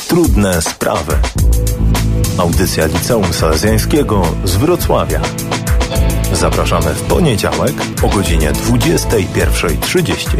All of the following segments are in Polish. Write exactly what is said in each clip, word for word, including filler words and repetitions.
Trudne sprawy. Audycja Liceum Salezjańskiego z Wrocławia. Zapraszamy w poniedziałek o godzinie dwudziesta pierwsza trzydzieści.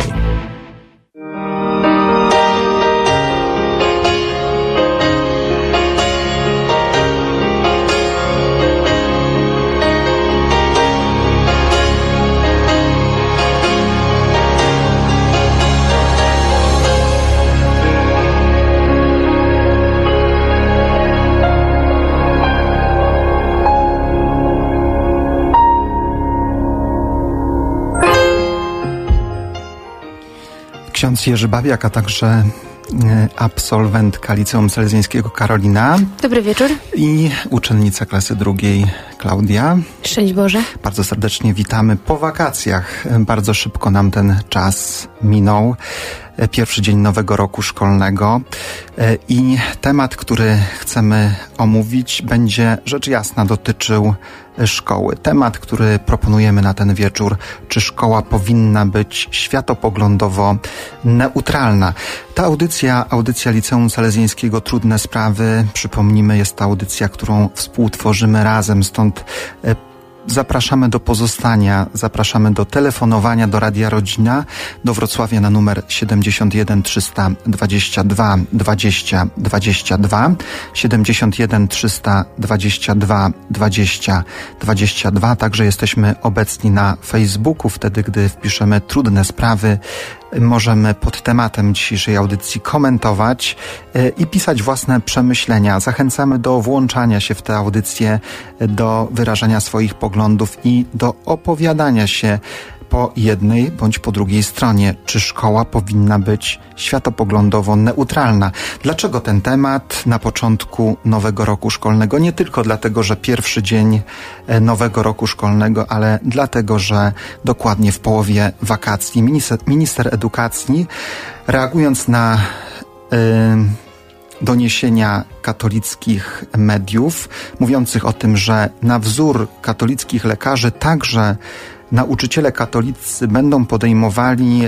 Ksiądz Jerzy Babiak, a także absolwentka Liceum Salezjańskiego Karolina. Dobry wieczór. I uczennica klasy drugiej Klaudia. Szczęść Boże. Bardzo serdecznie witamy po wakacjach. Bardzo szybko nam ten czas minął. Pierwszy dzień nowego roku szkolnego i temat, który chcemy omówić, będzie rzecz jasna dotyczył szkoły. Temat, który proponujemy na ten wieczór, czy szkoła powinna być światopoglądowo neutralna. Ta audycja, audycja Liceum Salezjańskiego Trudne Sprawy, przypomnijmy, jest to audycja, którą współtworzymy razem, stąd zapraszamy do pozostania, zapraszamy do telefonowania do Radia Rodzina, do Wrocławia na numer siedemdziesiąt jeden trzysta dwadzieścia dwa dwadzieścia dwadzieścia dwa, siedemdziesiąt jeden trzysta dwadzieścia dwa dwadzieścia dwadzieścia dwa. Także jesteśmy obecni na Facebooku, wtedy gdy wpiszemy Trudne Sprawy, możemy pod tematem dzisiejszej audycji komentować i pisać własne przemyślenia. Zachęcamy do włączania się w tę audycję, do wyrażania swoich poglądów i do opowiadania się po jednej bądź po drugiej stronie, czy szkoła powinna być światopoglądowo neutralna. Dlaczego ten temat na początku nowego roku szkolnego? Nie tylko dlatego, że pierwszy dzień nowego roku szkolnego, ale dlatego, że dokładnie w połowie wakacji minister, minister edukacji, reagując na yy, doniesienia katolickich mediów, mówiących o tym, że na wzór katolickich lekarzy także nauczyciele katolicy będą podejmowali e,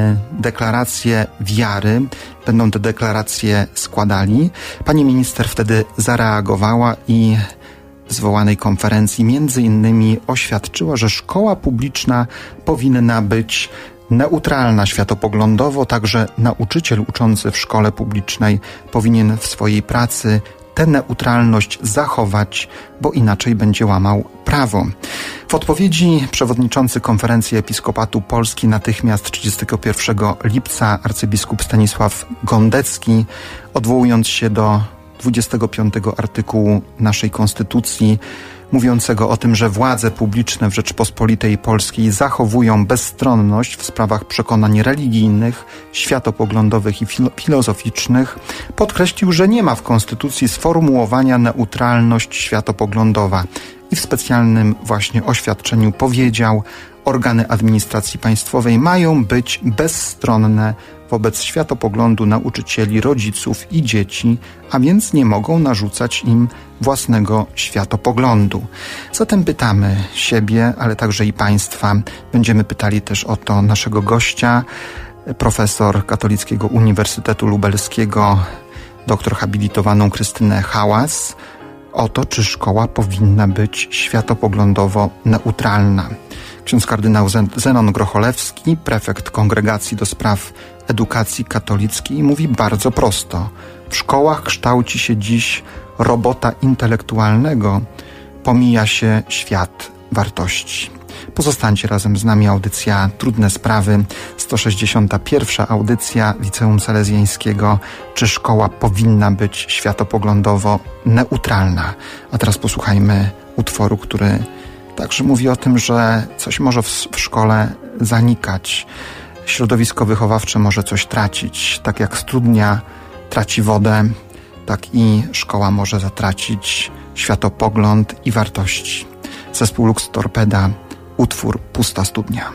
deklaracje wiary, będą te deklaracje składali. Pani minister wtedy zareagowała i w zwołanej konferencji między innymi oświadczyła, że szkoła publiczna powinna być neutralna światopoglądowo, także nauczyciel uczący w szkole publicznej powinien w swojej pracy tę neutralność zachować, bo inaczej będzie łamał prawo. W odpowiedzi przewodniczący Konferencji Episkopatu Polski natychmiast trzydziestego pierwszego lipca arcybiskup Stanisław Gondecki, odwołując się do dwudziestego piątego artykułu naszej Konstytucji, mówiącego o tym, że władze publiczne w Rzeczypospolitej Polskiej zachowują bezstronność w sprawach przekonań religijnych, światopoglądowych i filo- filozoficznych, podkreślił, że nie ma w Konstytucji sformułowania neutralność światopoglądowa i w specjalnym właśnie oświadczeniu powiedział, organy administracji państwowej mają być bezstronne wobec światopoglądu nauczycieli, rodziców i dzieci, a więc nie mogą narzucać im własnego światopoglądu. Zatem pytamy siebie, ale także i Państwa. Będziemy pytali też o to naszego gościa, profesor Katolickiego Uniwersytetu Lubelskiego, doktor habilitowaną Krystynę Hałas, o to, czy szkoła powinna być światopoglądowo neutralna. Ksiądz kardynał Zenon Grocholewski, prefekt Kongregacji do Spraw Edukacji Katolickiej, mówi bardzo prosto. W szkołach kształci się dziś robota intelektualnego, pomija się świat wartości. Pozostańcie razem z nami, audycja Trudne Sprawy, sto sześćdziesiąta pierwsza audycja Liceum Salezjańskiego. Czy szkoła powinna być światopoglądowo neutralna? A teraz posłuchajmy utworu, który także mówi o tym, że coś może w, w szkole zanikać. Środowisko wychowawcze może coś tracić. Tak jak studnia traci wodę, tak i szkoła może zatracić światopogląd i wartości. Zespół Lux Torpeda, utwór Pusta studnia.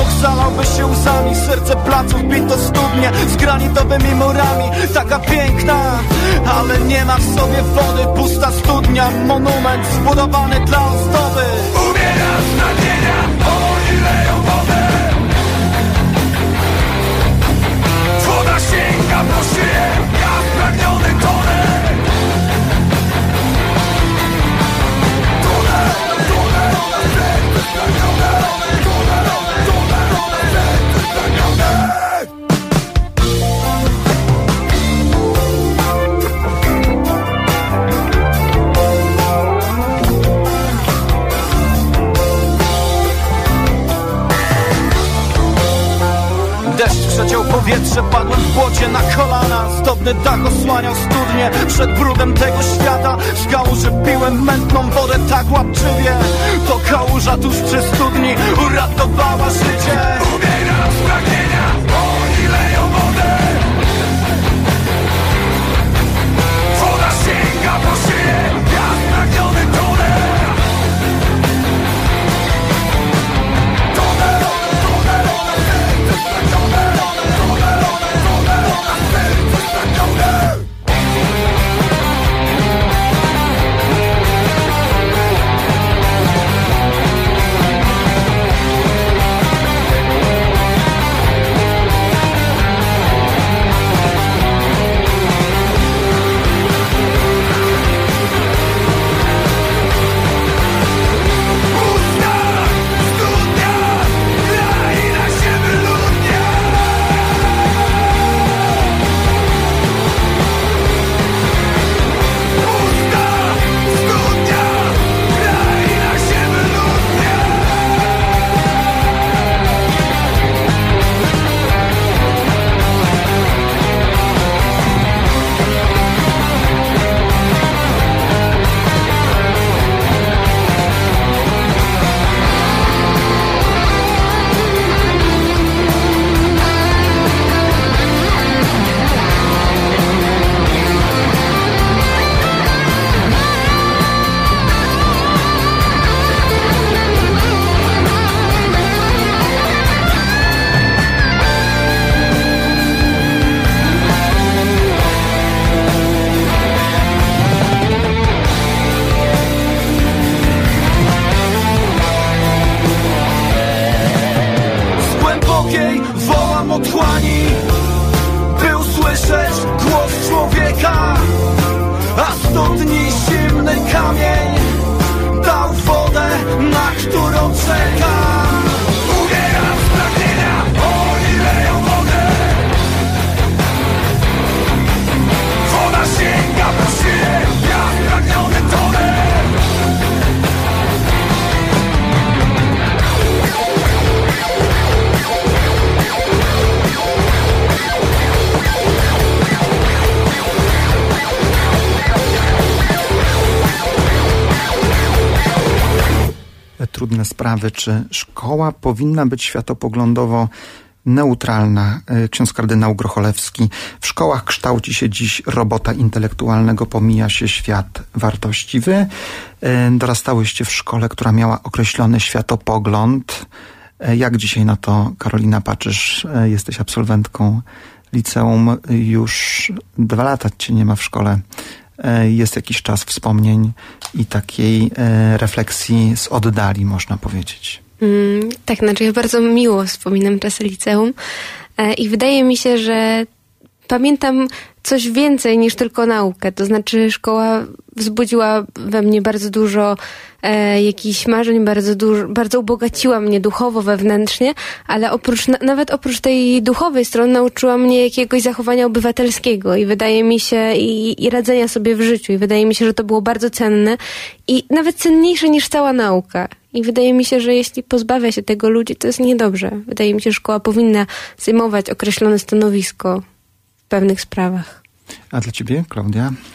Bóg zalałby się łzami, serce placów bito studnie z granitowymi murami. Taka piękna, ale nie ma w sobie wody. Pusta studnia, monument zbudowany dla ozdoby. Umiera z nadzienia, oni leją wodę. Woda sięga po szyję, ja spragniony tonę. Tonę, tonę, serce spragnione. Tonę, tonę, serce spragnione. Deszcz przeciął powietrze, padłem w błocie na kolana. Zdobny dach osłaniał studnie przed brudem tego świata. Z kałuży piłem mętną wodę tak łapczywie. To kałuża tuż przy studni uratowała życie. Umieram z pragnienia, oni leją wodę. Woda sięga po szyję, ja spragniony tonę. Tonę, tonę, serce spragnione. Tonę, tonę, serce spragnione. Otchłani, by usłyszeć głos człowieka, a studni zimny kamień dał wodę, na którą czeka. Umieram z pragnienia, oni leją wodę. Woda sięga po szyję, ja spragniony tonę. Trudne sprawy. Czy szkoła powinna być światopoglądowo neutralna? Ksiądz kardynał Grocholewski. W szkołach kształci się dziś robota intelektualnego, pomija się świat wartości. Wy dorastałyście w szkole, która miała określony światopogląd. Jak dzisiaj na to, Karolina, patrzysz? Jesteś absolwentką liceum, już dwa lata cię nie ma w szkole. Jest jakiś czas wspomnień i takiej refleksji z oddali, można powiedzieć. Mm, tak, znaczy ja bardzo miło wspominam czasy liceum i wydaje mi się, że pamiętam coś więcej niż tylko naukę. To znaczy szkoła wzbudziła we mnie bardzo dużo e, jakichś marzeń, bardzo dużo, bardzo ubogaciła mnie duchowo, wewnętrznie, ale oprócz, na, nawet oprócz tej duchowej strony nauczyła mnie jakiegoś zachowania obywatelskiego i wydaje mi się, i, i radzenia sobie w życiu. I wydaje mi się, że to było bardzo cenne i nawet cenniejsze niż cała nauka. I wydaje mi się, że jeśli pozbawia się tego ludzi, to jest niedobrze. Wydaje mi się, że szkoła powinna zajmować określone stanowisko w pewnych sprawach. A dla ciebie, Klaudia?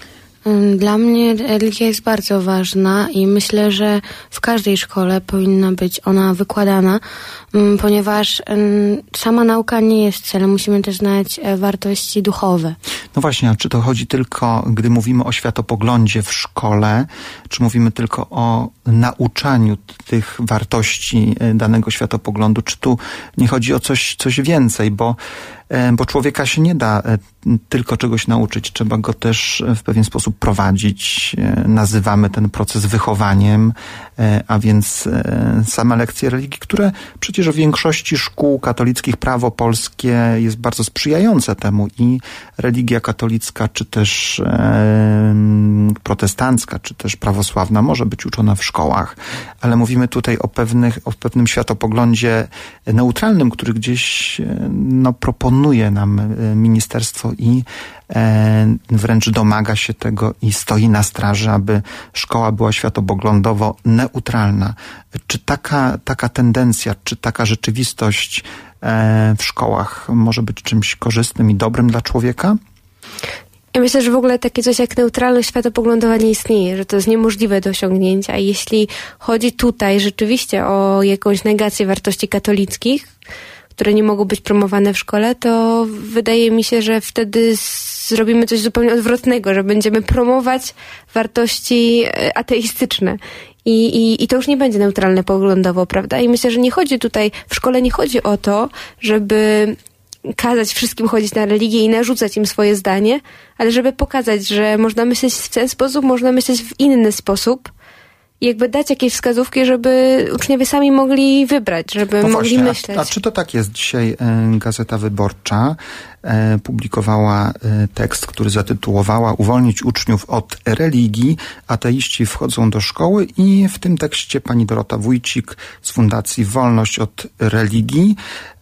Dla mnie religia jest bardzo ważna i myślę, że w każdej szkole powinna być ona wykładana, ponieważ sama nauka nie jest celem, musimy też znać wartości duchowe. No właśnie, a czy to chodzi tylko, gdy mówimy o światopoglądzie w szkole, czy mówimy tylko o nauczaniu tych wartości danego światopoglądu, czy tu nie chodzi o coś, coś więcej, bo bo człowieka się nie da tylko czegoś nauczyć, trzeba go też w pewien sposób prowadzić. Nazywamy ten proces wychowaniem, a więc same lekcje religii, które przecież w większości szkół katolickich prawo polskie jest bardzo sprzyjające temu i religia katolicka, czy też protestancka, czy też prawosławna może być uczona w szkołach, ale mówimy tutaj o pewnych, o pewnym światopoglądzie neutralnym, który gdzieś no, proponuje nam ministerstwo i e, wręcz domaga się tego i stoi na straży, aby szkoła była światopoglądowo neutralna. Czy taka, taka tendencja, czy taka rzeczywistość e, w szkołach może być czymś korzystnym i dobrym dla człowieka? Ja myślę, że w ogóle takie coś jak neutralność światopoglądowa nie istnieje, że to jest niemożliwe do osiągnięcia. Jeśli chodzi tutaj rzeczywiście o jakąś negację wartości katolickich, które nie mogą być promowane w szkole, to wydaje mi się, że wtedy zrobimy coś zupełnie odwrotnego, że będziemy promować wartości ateistyczne. I, i, I to już nie będzie neutralne poglądowo, prawda? I myślę, że nie chodzi tutaj, w szkole nie chodzi o to, żeby kazać wszystkim chodzić na religię i narzucać im swoje zdanie, ale żeby pokazać, że można myśleć w ten sposób, można myśleć w inny sposób. I jakby dać jakieś wskazówki, żeby uczniowie sami mogli wybrać, żeby no mogli właśnie, myśleć. A, a czy to tak jest? Dzisiaj e, Gazeta Wyborcza e, publikowała e, tekst, który zatytułowała "Uwolnić uczniów od religii, ateiści wchodzą do szkoły" i w tym tekście pani Dorota Wójcik z Fundacji Wolność od Religii,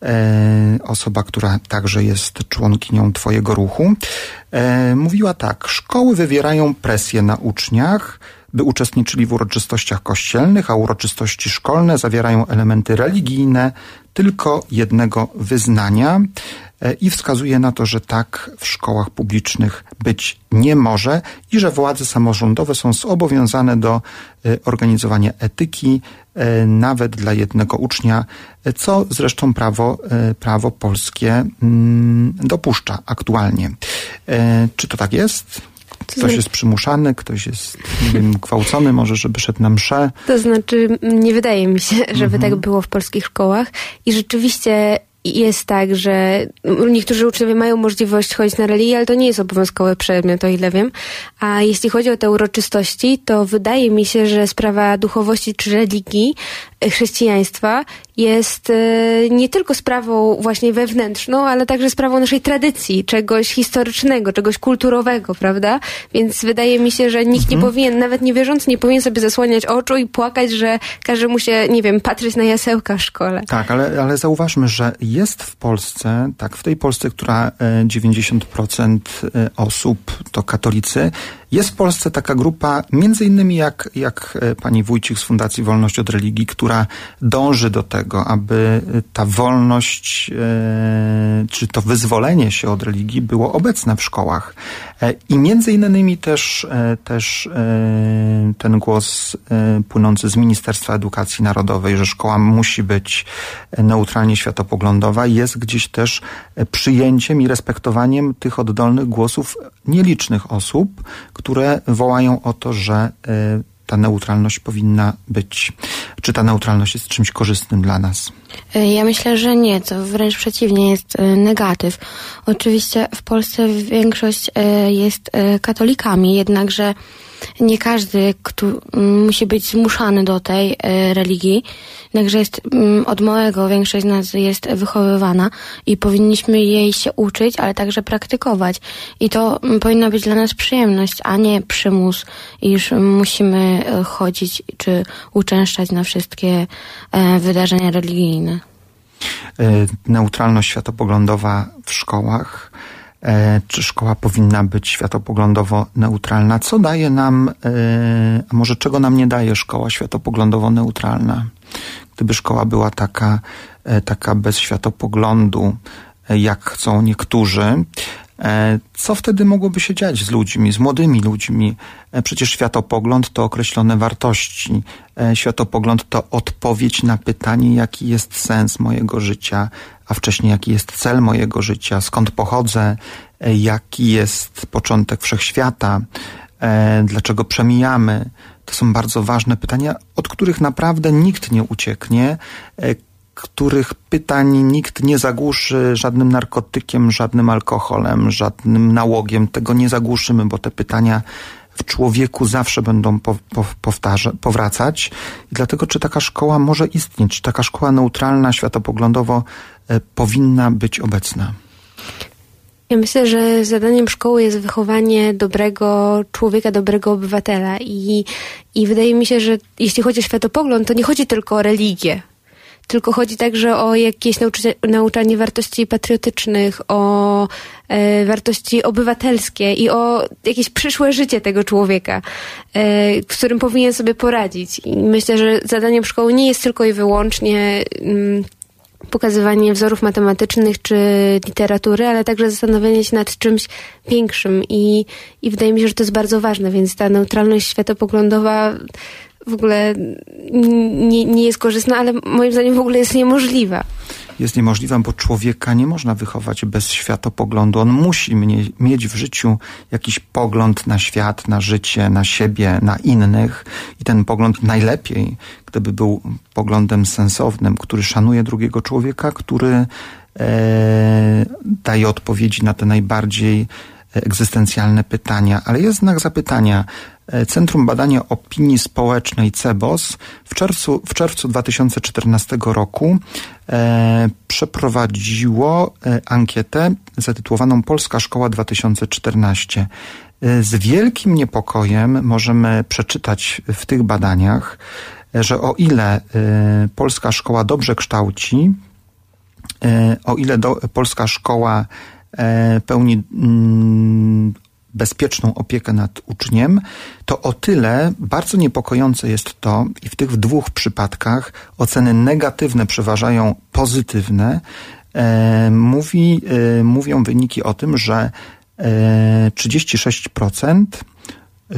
e, osoba, która także jest członkinią twojego ruchu, e, mówiła tak: szkoły wywierają presję na uczniach, by uczestniczyli w uroczystościach kościelnych, a uroczystości szkolne zawierają elementy religijne tylko jednego wyznania i wskazuje na to, że tak w szkołach publicznych być nie może i że władze samorządowe są zobowiązane do organizowania etyki nawet dla jednego ucznia, co zresztą prawo, prawo polskie dopuszcza aktualnie. Czy to tak jest? Ktoś jest przymuszany, ktoś jest, nie wiem, gwałcony, może żeby szedł na mszę. To znaczy, nie wydaje mi się, żeby mhm. tak było w polskich szkołach. I rzeczywiście jest tak, że niektórzy uczniowie mają możliwość chodzić na religię, ale to nie jest obowiązkowy przedmiot, o ile wiem. A jeśli chodzi o te uroczystości, to wydaje mi się, że sprawa duchowości czy religii, chrześcijaństwa jest nie tylko sprawą właśnie wewnętrzną, ale także sprawą naszej tradycji, czegoś historycznego, czegoś kulturowego, prawda? Więc wydaje mi się, że nikt mhm. nie powinien, nawet niewierzący, nie powinien sobie zasłaniać oczu i płakać, że każe mu się, nie wiem, patrzeć na jasełka w szkole. Tak, ale, ale zauważmy, że jest w Polsce, tak, w tej Polsce, która dziewięćdziesiąt procent osób to katolicy, jest w Polsce taka grupa, między innymi jak, jak pani Wójcik z Fundacji Wolność od Religii, która dąży do tego, aby ta wolność, e, czy to wyzwolenie się od religii było obecne w szkołach. E, I między innymi też, e, też e, ten głos e, płynący z Ministerstwa Edukacji Narodowej, że szkoła musi być neutralnie światopoglądowa, jest gdzieś też przyjęciem i respektowaniem tych oddolnych głosów nielicznych osób, które wołają o to, że y, ta neutralność powinna być. Czy ta neutralność jest czymś korzystnym dla nas? Ja myślę, że nie. To wręcz przeciwnie, jest negatyw. Oczywiście w Polsce większość jest katolikami, jednakże nie każdy kto, musi być zmuszany do tej e, religii, jednakże jest m, od małego większość z nas jest wychowywana i powinniśmy jej się uczyć, ale także praktykować. I to m, powinna być dla nas przyjemność, a nie przymus, iż musimy chodzić czy uczęszczać na wszystkie e, wydarzenia religijne. E, neutralność światopoglądowa w szkołach. E, czy szkoła powinna być światopoglądowo neutralna? Co daje nam, e, a może czego nam nie daje szkoła światopoglądowo neutralna? Gdyby szkoła była taka, e, taka bez światopoglądu, e, jak chcą niektórzy, Co wtedy mogłoby się dziać z ludźmi, z młodymi ludźmi? Przecież światopogląd to określone wartości. Światopogląd to odpowiedź na pytanie, jaki jest sens mojego życia, a wcześniej jaki jest cel mojego życia, skąd pochodzę, jaki jest początek wszechświata, dlaczego przemijamy. To są bardzo ważne pytania, od których naprawdę nikt nie ucieknie, których pytań nikt nie zagłuszy żadnym narkotykiem, żadnym alkoholem, żadnym nałogiem. Tego nie zagłuszymy, bo te pytania w człowieku zawsze będą po, po, powtarza, powracać. I dlatego, czy taka szkoła może istnieć, czy taka szkoła neutralna, światopoglądowo e, powinna być obecna? Ja myślę, że zadaniem szkoły jest wychowanie dobrego człowieka, dobrego obywatela i, i wydaje mi się, że jeśli chodzi o światopogląd, to nie chodzi tylko o religię, tylko chodzi także o jakieś nauczy- nauczanie wartości patriotycznych, o e, wartości obywatelskie i o jakieś przyszłe życie tego człowieka, e, w którym powinien sobie poradzić. I myślę, że zadaniem szkoły nie jest tylko i wyłącznie mm, pokazywanie wzorów matematycznych czy literatury, ale także zastanawianie się nad czymś większym i, i wydaje mi się, że to jest bardzo ważne, więc ta neutralność światopoglądowa w ogóle nie, nie jest korzystna, ale moim zdaniem w ogóle jest niemożliwa. Jest niemożliwa, bo człowieka nie można wychować bez światopoglądu. On musi mnie, mieć w życiu jakiś pogląd na świat, na życie, na siebie, na innych. I ten pogląd najlepiej, gdyby był poglądem sensownym, który szanuje drugiego człowieka, który e, daje odpowiedzi na te najbardziej egzystencjalne pytania. Ale jest znak zapytania. Centrum Badania Opinii Społecznej C E B O S w czerwcu, w czerwcu dwa tysiące czternastego roku e, przeprowadziło e, ankietę zatytułowaną Polska Szkoła dwa tysiące czternaście. E, z wielkim niepokojem możemy przeczytać w tych badaniach, e, że o ile e, polska szkoła dobrze kształci, e, o ile do, polska szkoła e, pełni mm, bezpieczną opiekę nad uczniem, to o tyle bardzo niepokojące jest to, i w tych dwóch przypadkach oceny negatywne przeważają pozytywne, e, mówi, e, mówią wyniki o tym, że e, trzydzieści sześć procent e,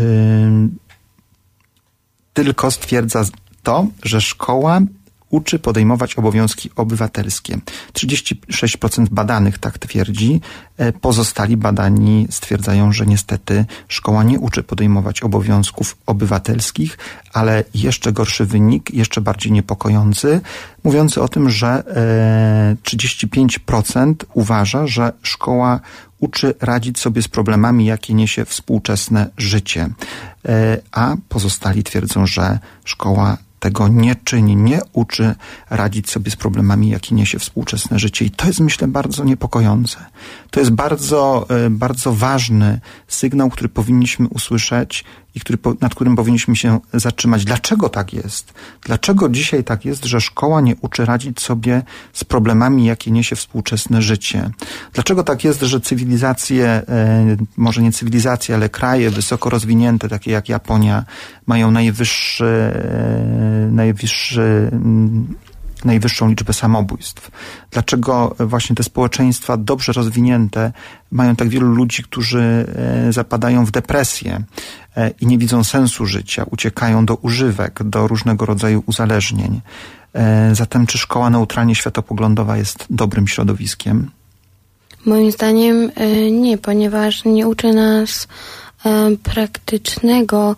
tylko stwierdza to, że szkoła uczy podejmować obowiązki obywatelskie. trzydzieści sześć procent badanych tak twierdzi. Pozostali badani stwierdzają, że niestety szkoła nie uczy podejmować obowiązków obywatelskich, ale jeszcze gorszy wynik, jeszcze bardziej niepokojący, mówiący o tym, że trzydzieści pięć procent uważa, że szkoła uczy radzić sobie z problemami, jakie niesie współczesne życie. A pozostali twierdzą, że szkoła tego nie czyni, nie uczy radzić sobie z problemami, jakie niesie współczesne życie. I to jest, myślę, bardzo niepokojące. To jest bardzo, bardzo ważny sygnał, który powinniśmy usłyszeć i który, nad którym powinniśmy się zatrzymać. Dlaczego tak jest? Dlaczego dzisiaj tak jest, że szkoła nie uczy radzić sobie z problemami, jakie niesie współczesne życie? Dlaczego tak jest, że cywilizacje, może nie cywilizacje, ale kraje wysoko rozwinięte, takie jak Japonia, mają najwyższy, najwyższy, najwyższą liczbę samobójstw? Dlaczego właśnie te społeczeństwa dobrze rozwinięte mają tak wielu ludzi, którzy zapadają w depresję i nie widzą sensu życia, uciekają do używek, do różnego rodzaju uzależnień? Zatem czy szkoła neutralnie światopoglądowa jest dobrym środowiskiem? Moim zdaniem nie, ponieważ nie uczy nas praktycznego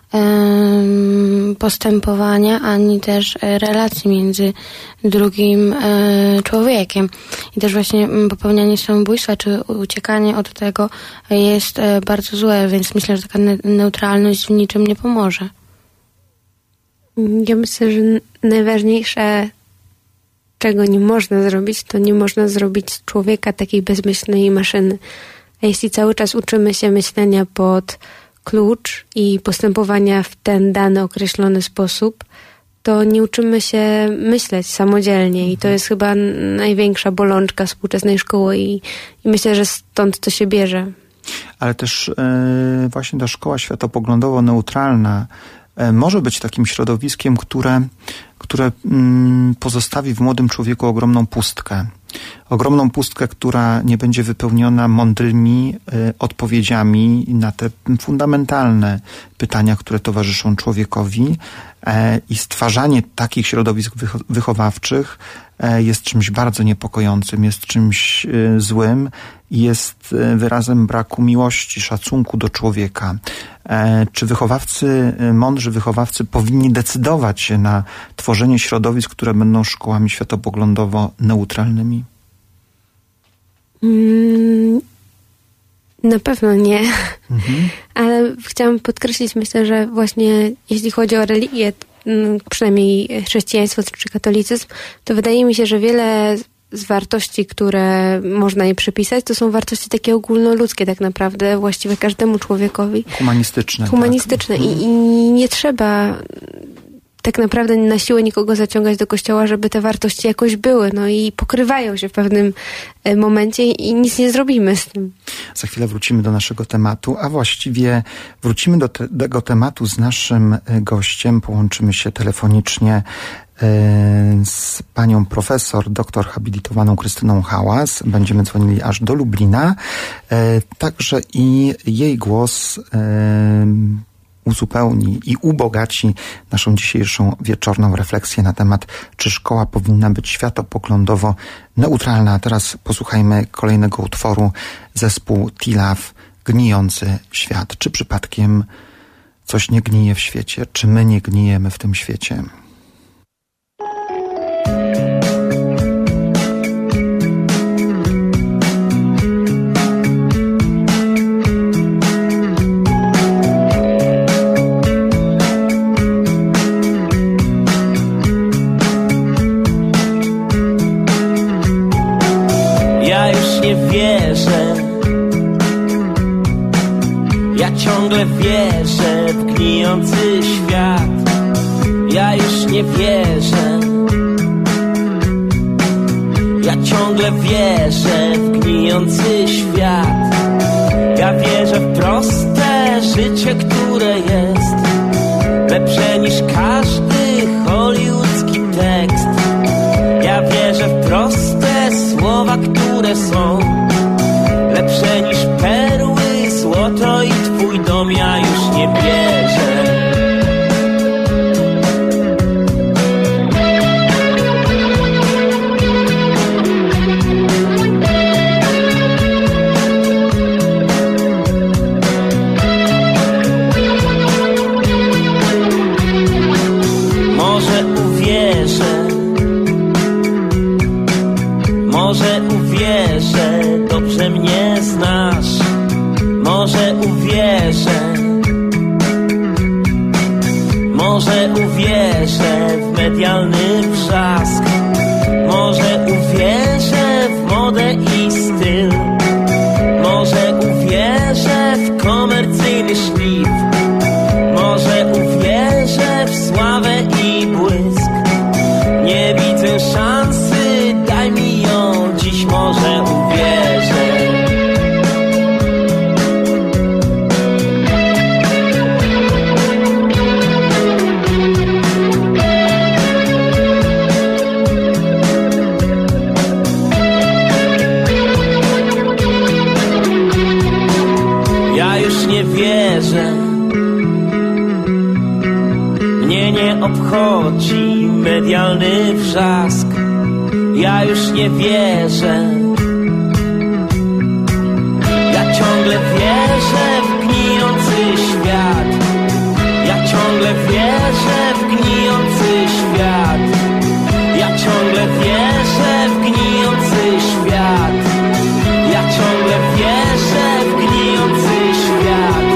postępowania, ani też relacji między drugim człowiekiem. I też właśnie popełnianie samobójstwa czy uciekanie od tego jest bardzo złe, więc myślę, że taka neutralność w niczym nie pomoże. Ja myślę, że najważniejsze, czego nie można zrobić, to nie można zrobić z człowieka takiej bezmyślnej maszyny. A jeśli cały czas uczymy się myślenia pod klucz i postępowania w ten dany określony sposób, to nie uczymy się myśleć samodzielnie i to jest chyba największa bolączka współczesnej szkoły i, i myślę, że stąd to się bierze. Ale też yy, właśnie ta szkoła światopoglądowo-neutralna yy, może być takim środowiskiem, które, które yy, pozostawi w młodym człowieku ogromną pustkę. ogromną pustkę, która nie będzie wypełniona mądrymi y, odpowiedziami na te fundamentalne pytania, które towarzyszą człowiekowi. E, I stwarzanie takich środowisk wycho- wychowawczych e, jest czymś bardzo niepokojącym, jest czymś y, złym i jest y, wyrazem braku miłości, szacunku do człowieka. E, czy wychowawcy, y, mądrzy wychowawcy powinni decydować się na tworzenie środowisk, które będą szkołami światopoglądowo neutralnymi? Mm, na pewno nie. Mhm. Ale chciałam podkreślić, myślę, że właśnie jeśli chodzi o religię, przynajmniej chrześcijaństwo czy katolicyzm, to wydaje mi się, że wiele z wartości, które można je przypisać, to są wartości takie ogólnoludzkie tak naprawdę, właściwe każdemu człowiekowi. Humanistyczne. Humanistyczne. Tak. I, I nie trzeba tak naprawdę na siłę nikogo zaciągać do kościoła, żeby te wartości jakoś były. No i pokrywają się w pewnym momencie i nic nie zrobimy z tym. Za chwilę wrócimy do naszego tematu, a właściwie wrócimy do te, tego tematu z naszym gościem. Połączymy się telefonicznie z panią profesor, doktor habilitowaną Krystyną Hałas. Będziemy dzwonili aż do Lublina. Także i jej głos uzupełni i ubogaci naszą dzisiejszą wieczorną refleksję na temat, czy szkoła powinna być światopoglądowo neutralna. A teraz posłuchajmy kolejnego utworu, zespół T-Love, Gnijący świat. Czy przypadkiem coś nie gnije w świecie? Czy my nie gnijemy w tym świecie? Ciągle wierzę w gnijący świat. Ja już nie wierzę. Ja ciągle wierzę w gnijący świat. Ja wierzę w proste życie, które jest lepsze niż każdy hollywoodzki tekst. Ja wierzę w proste słowa, które są lepsze niż perły, złoto i twój dom. Ja już nie wierzę. Może uwierzę, może uwierzę, dobrze mnie znasz. Może uwierzę, może uwierzę w medialny wrzask. Może uwierzę w modę i styl. Może uwierzę w komercyjny szlif. Może uwierzę w sławę i błysk. Nie widzę szansy, daj mi ją dziś. Może uwierzę. Mnie nie obchodzi medialny wrzask. Ja już nie wierzę. Ja ciągle wierzę w gnijący świat. Ja ciągle wierzę w gnijący świat. Ja ciągle wierzę w gnijący świat. Ja ciągle wierzę w gnijący świat.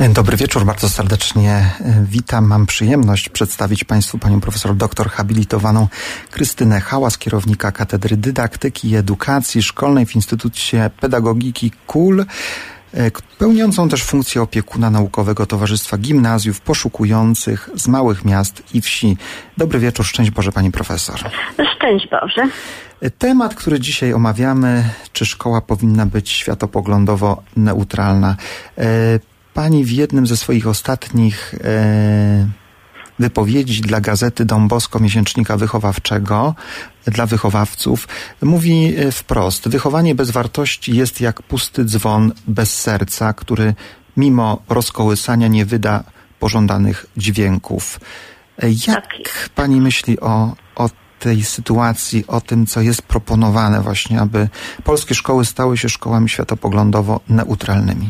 Dobry wieczór, bardzo serdecznie witam. Mam przyjemność przedstawić Państwu panią profesor doktor habilitowaną Krystynę Hałas, kierownika Katedry Dydaktyki i Edukacji Szkolnej w Instytucie Pedagogiki K U L, pełniącą też funkcję opiekuna Naukowego Towarzystwa Gimnazjów Poszukujących z małych miast i wsi. Dobry wieczór, szczęść Boże pani profesor. Szczęść Boże. Temat, który dzisiaj omawiamy, czy szkoła powinna być światopoglądowo neutralna. Pani w jednym ze swoich ostatnich e, wypowiedzi dla gazety Dom Bosko, miesięcznika wychowawczego, dla wychowawców, mówi wprost: wychowanie bez wartości jest jak pusty dzwon bez serca, który mimo rozkołysania nie wyda pożądanych dźwięków. Jak pani myśli o, o tej sytuacji, o tym, co jest proponowane właśnie, aby polskie szkoły stały się szkołami światopoglądowo neutralnymi?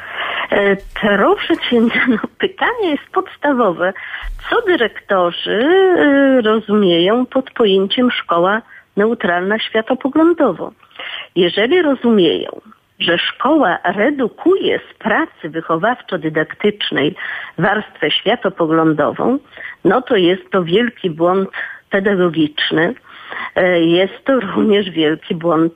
Proszę księdza, no pytanie jest podstawowe. Co dyrektorzy rozumieją pod pojęciem szkoła neutralna światopoglądowo? Jeżeli rozumieją, że szkoła redukuje z pracy wychowawczo-dydaktycznej warstwę światopoglądową, no to jest to wielki błąd pedagogiczny. Jest to również wielki błąd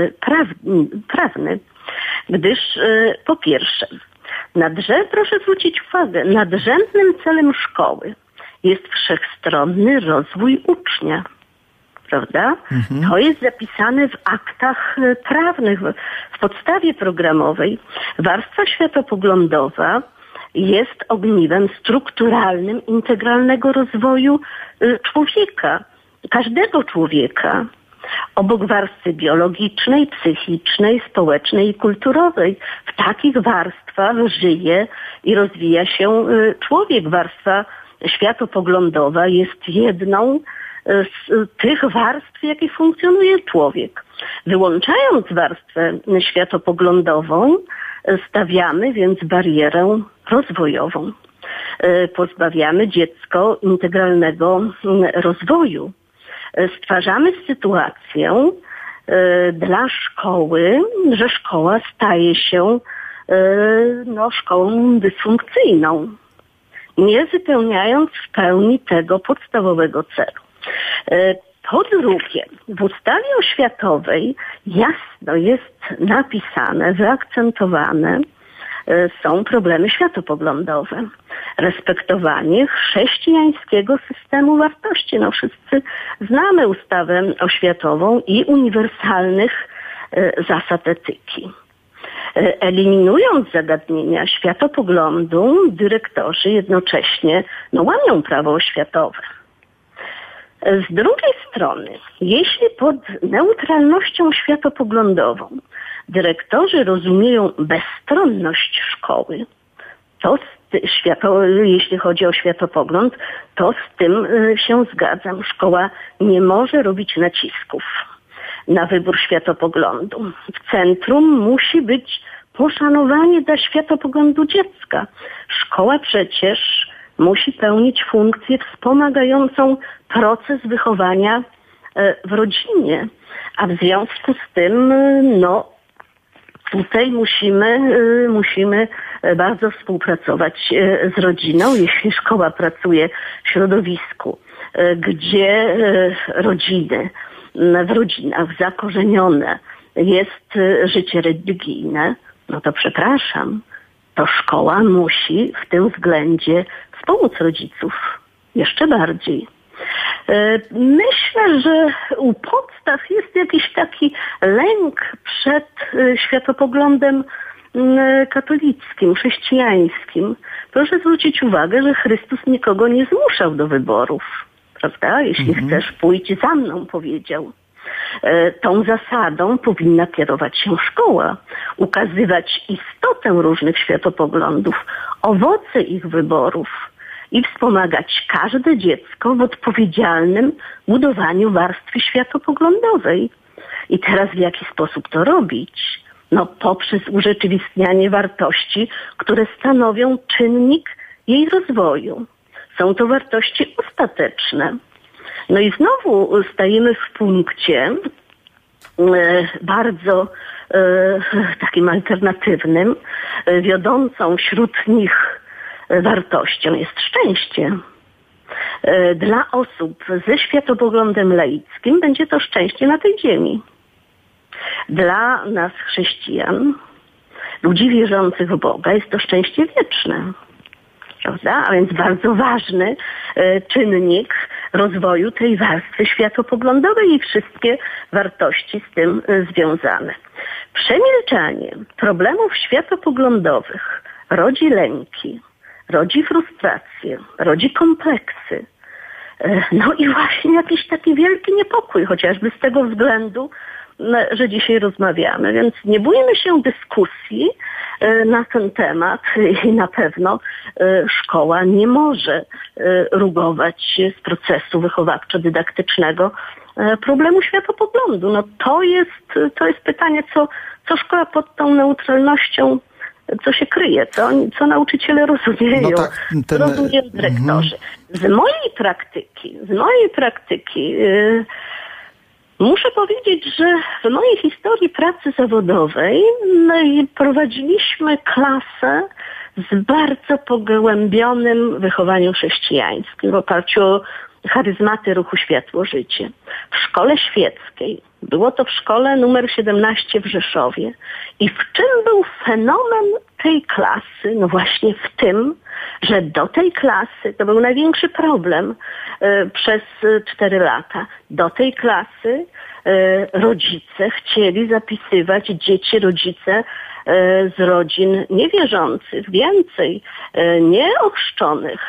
prawny, gdyż po pierwsze, Nadrze- proszę zwrócić uwagę, nadrzędnym celem szkoły jest wszechstronny rozwój ucznia, prawda? Mhm. To jest zapisane w aktach prawnych, w podstawie programowej. Warstwa światopoglądowa jest ogniwem strukturalnym integralnego rozwoju człowieka, każdego człowieka. Obok warstwy biologicznej, psychicznej, społecznej i kulturowej. W takich warstwach żyje i rozwija się człowiek. Warstwa światopoglądowa jest jedną z tych warstw, w jakich funkcjonuje człowiek. Wyłączając warstwę światopoglądową, stawiamy więc barierę rozwojową. Pozbawiamy dziecko integralnego rozwoju. Stwarzamy sytuację y, dla szkoły, że szkoła staje się y, no, szkołą dysfunkcyjną, nie wypełniając w pełni tego podstawowego celu. Y, po drugie, w ustawie oświatowej jasno jest napisane, wyakcentowane są problemy światopoglądowe. Respektowanie chrześcijańskiego systemu wartości. No wszyscy znamy ustawę oświatową i uniwersalnych e, zasad etyki. E, eliminując zagadnienia światopoglądu, dyrektorzy jednocześnie no, łamią prawo oświatowe. Z drugiej strony, jeśli pod neutralnością światopoglądową dyrektorzy rozumieją bezstronność szkoły, to z, świato, jeśli chodzi o światopogląd, to z tym y, się zgadzam. Szkoła nie może robić nacisków na wybór światopoglądu. W centrum musi być poszanowanie dla światopoglądu dziecka. Szkoła przecież musi pełnić funkcję wspomagającą proces wychowania y, w rodzinie, a w związku z tym, y, no, tutaj musimy, musimy bardzo współpracować z rodziną. Jeśli szkoła pracuje w środowisku, gdzie rodziny, w rodzinach zakorzenione jest życie religijne, no to przepraszam, to szkoła musi w tym względzie wspomóc rodziców jeszcze bardziej. Myślę, że u podstaw jest jakiś taki lęk przed światopoglądem katolickim, chrześcijańskim. Proszę zwrócić uwagę, że Chrystus nikogo nie zmuszał do wyborów, prawda? Jeśli mhm. chcesz, pójdź za mną, powiedział. Tą zasadą powinna kierować się szkoła, ukazywać istotę różnych światopoglądów, owoce ich wyborów i wspomagać każde dziecko w odpowiedzialnym budowaniu warstwy światopoglądowej. I teraz w jaki sposób to robić? No poprzez urzeczywistnianie wartości, które stanowią czynnik jej rozwoju. Są to wartości ostateczne. No i znowu stajemy w punkcie, bardzo takim alternatywnym, wiodącą wśród nich wartością jest szczęście. Dla osób ze światopoglądem laickim będzie to szczęście na tej ziemi. Dla nas chrześcijan, ludzi wierzących w Boga, jest to szczęście wieczne. Prawda? A więc bardzo ważny e, czynnik rozwoju tej warstwy światopoglądowej i wszystkie wartości z tym e, związane. Przemilczanie problemów światopoglądowych rodzi lęki, rodzi frustrację, rodzi kompleksy. E, no i właśnie jakiś taki wielki niepokój, chociażby z tego względu, że dzisiaj rozmawiamy, więc nie bójmy się dyskusji na ten temat i na pewno szkoła nie może rugować z procesu wychowawczo-dydaktycznego problemu światopoglądu. No to jest, to jest pytanie, co, co szkoła pod tą neutralnością, co się kryje, co, co nauczyciele rozumieją, no tak, ten... rozumieją dyrektorzy. Z mojej praktyki, z mojej praktyki yy, muszę powiedzieć, że w mojej historii pracy zawodowej no, prowadziliśmy klasę z bardzo pogłębionym wychowaniem chrześcijańskim w oparciu o charyzmaty ruchu Światło-Życie. W szkole świeckiej, było to w szkole numer siedemnaście w Rzeszowie. I w czym był fenomen tej klasy? No właśnie w tym, że do tej klasy, to był największy problem y, przez cztery lata, do tej klasy y, rodzice chcieli zapisywać dzieci, rodzice y, z rodzin niewierzących, więcej, y, nieochrzczonych.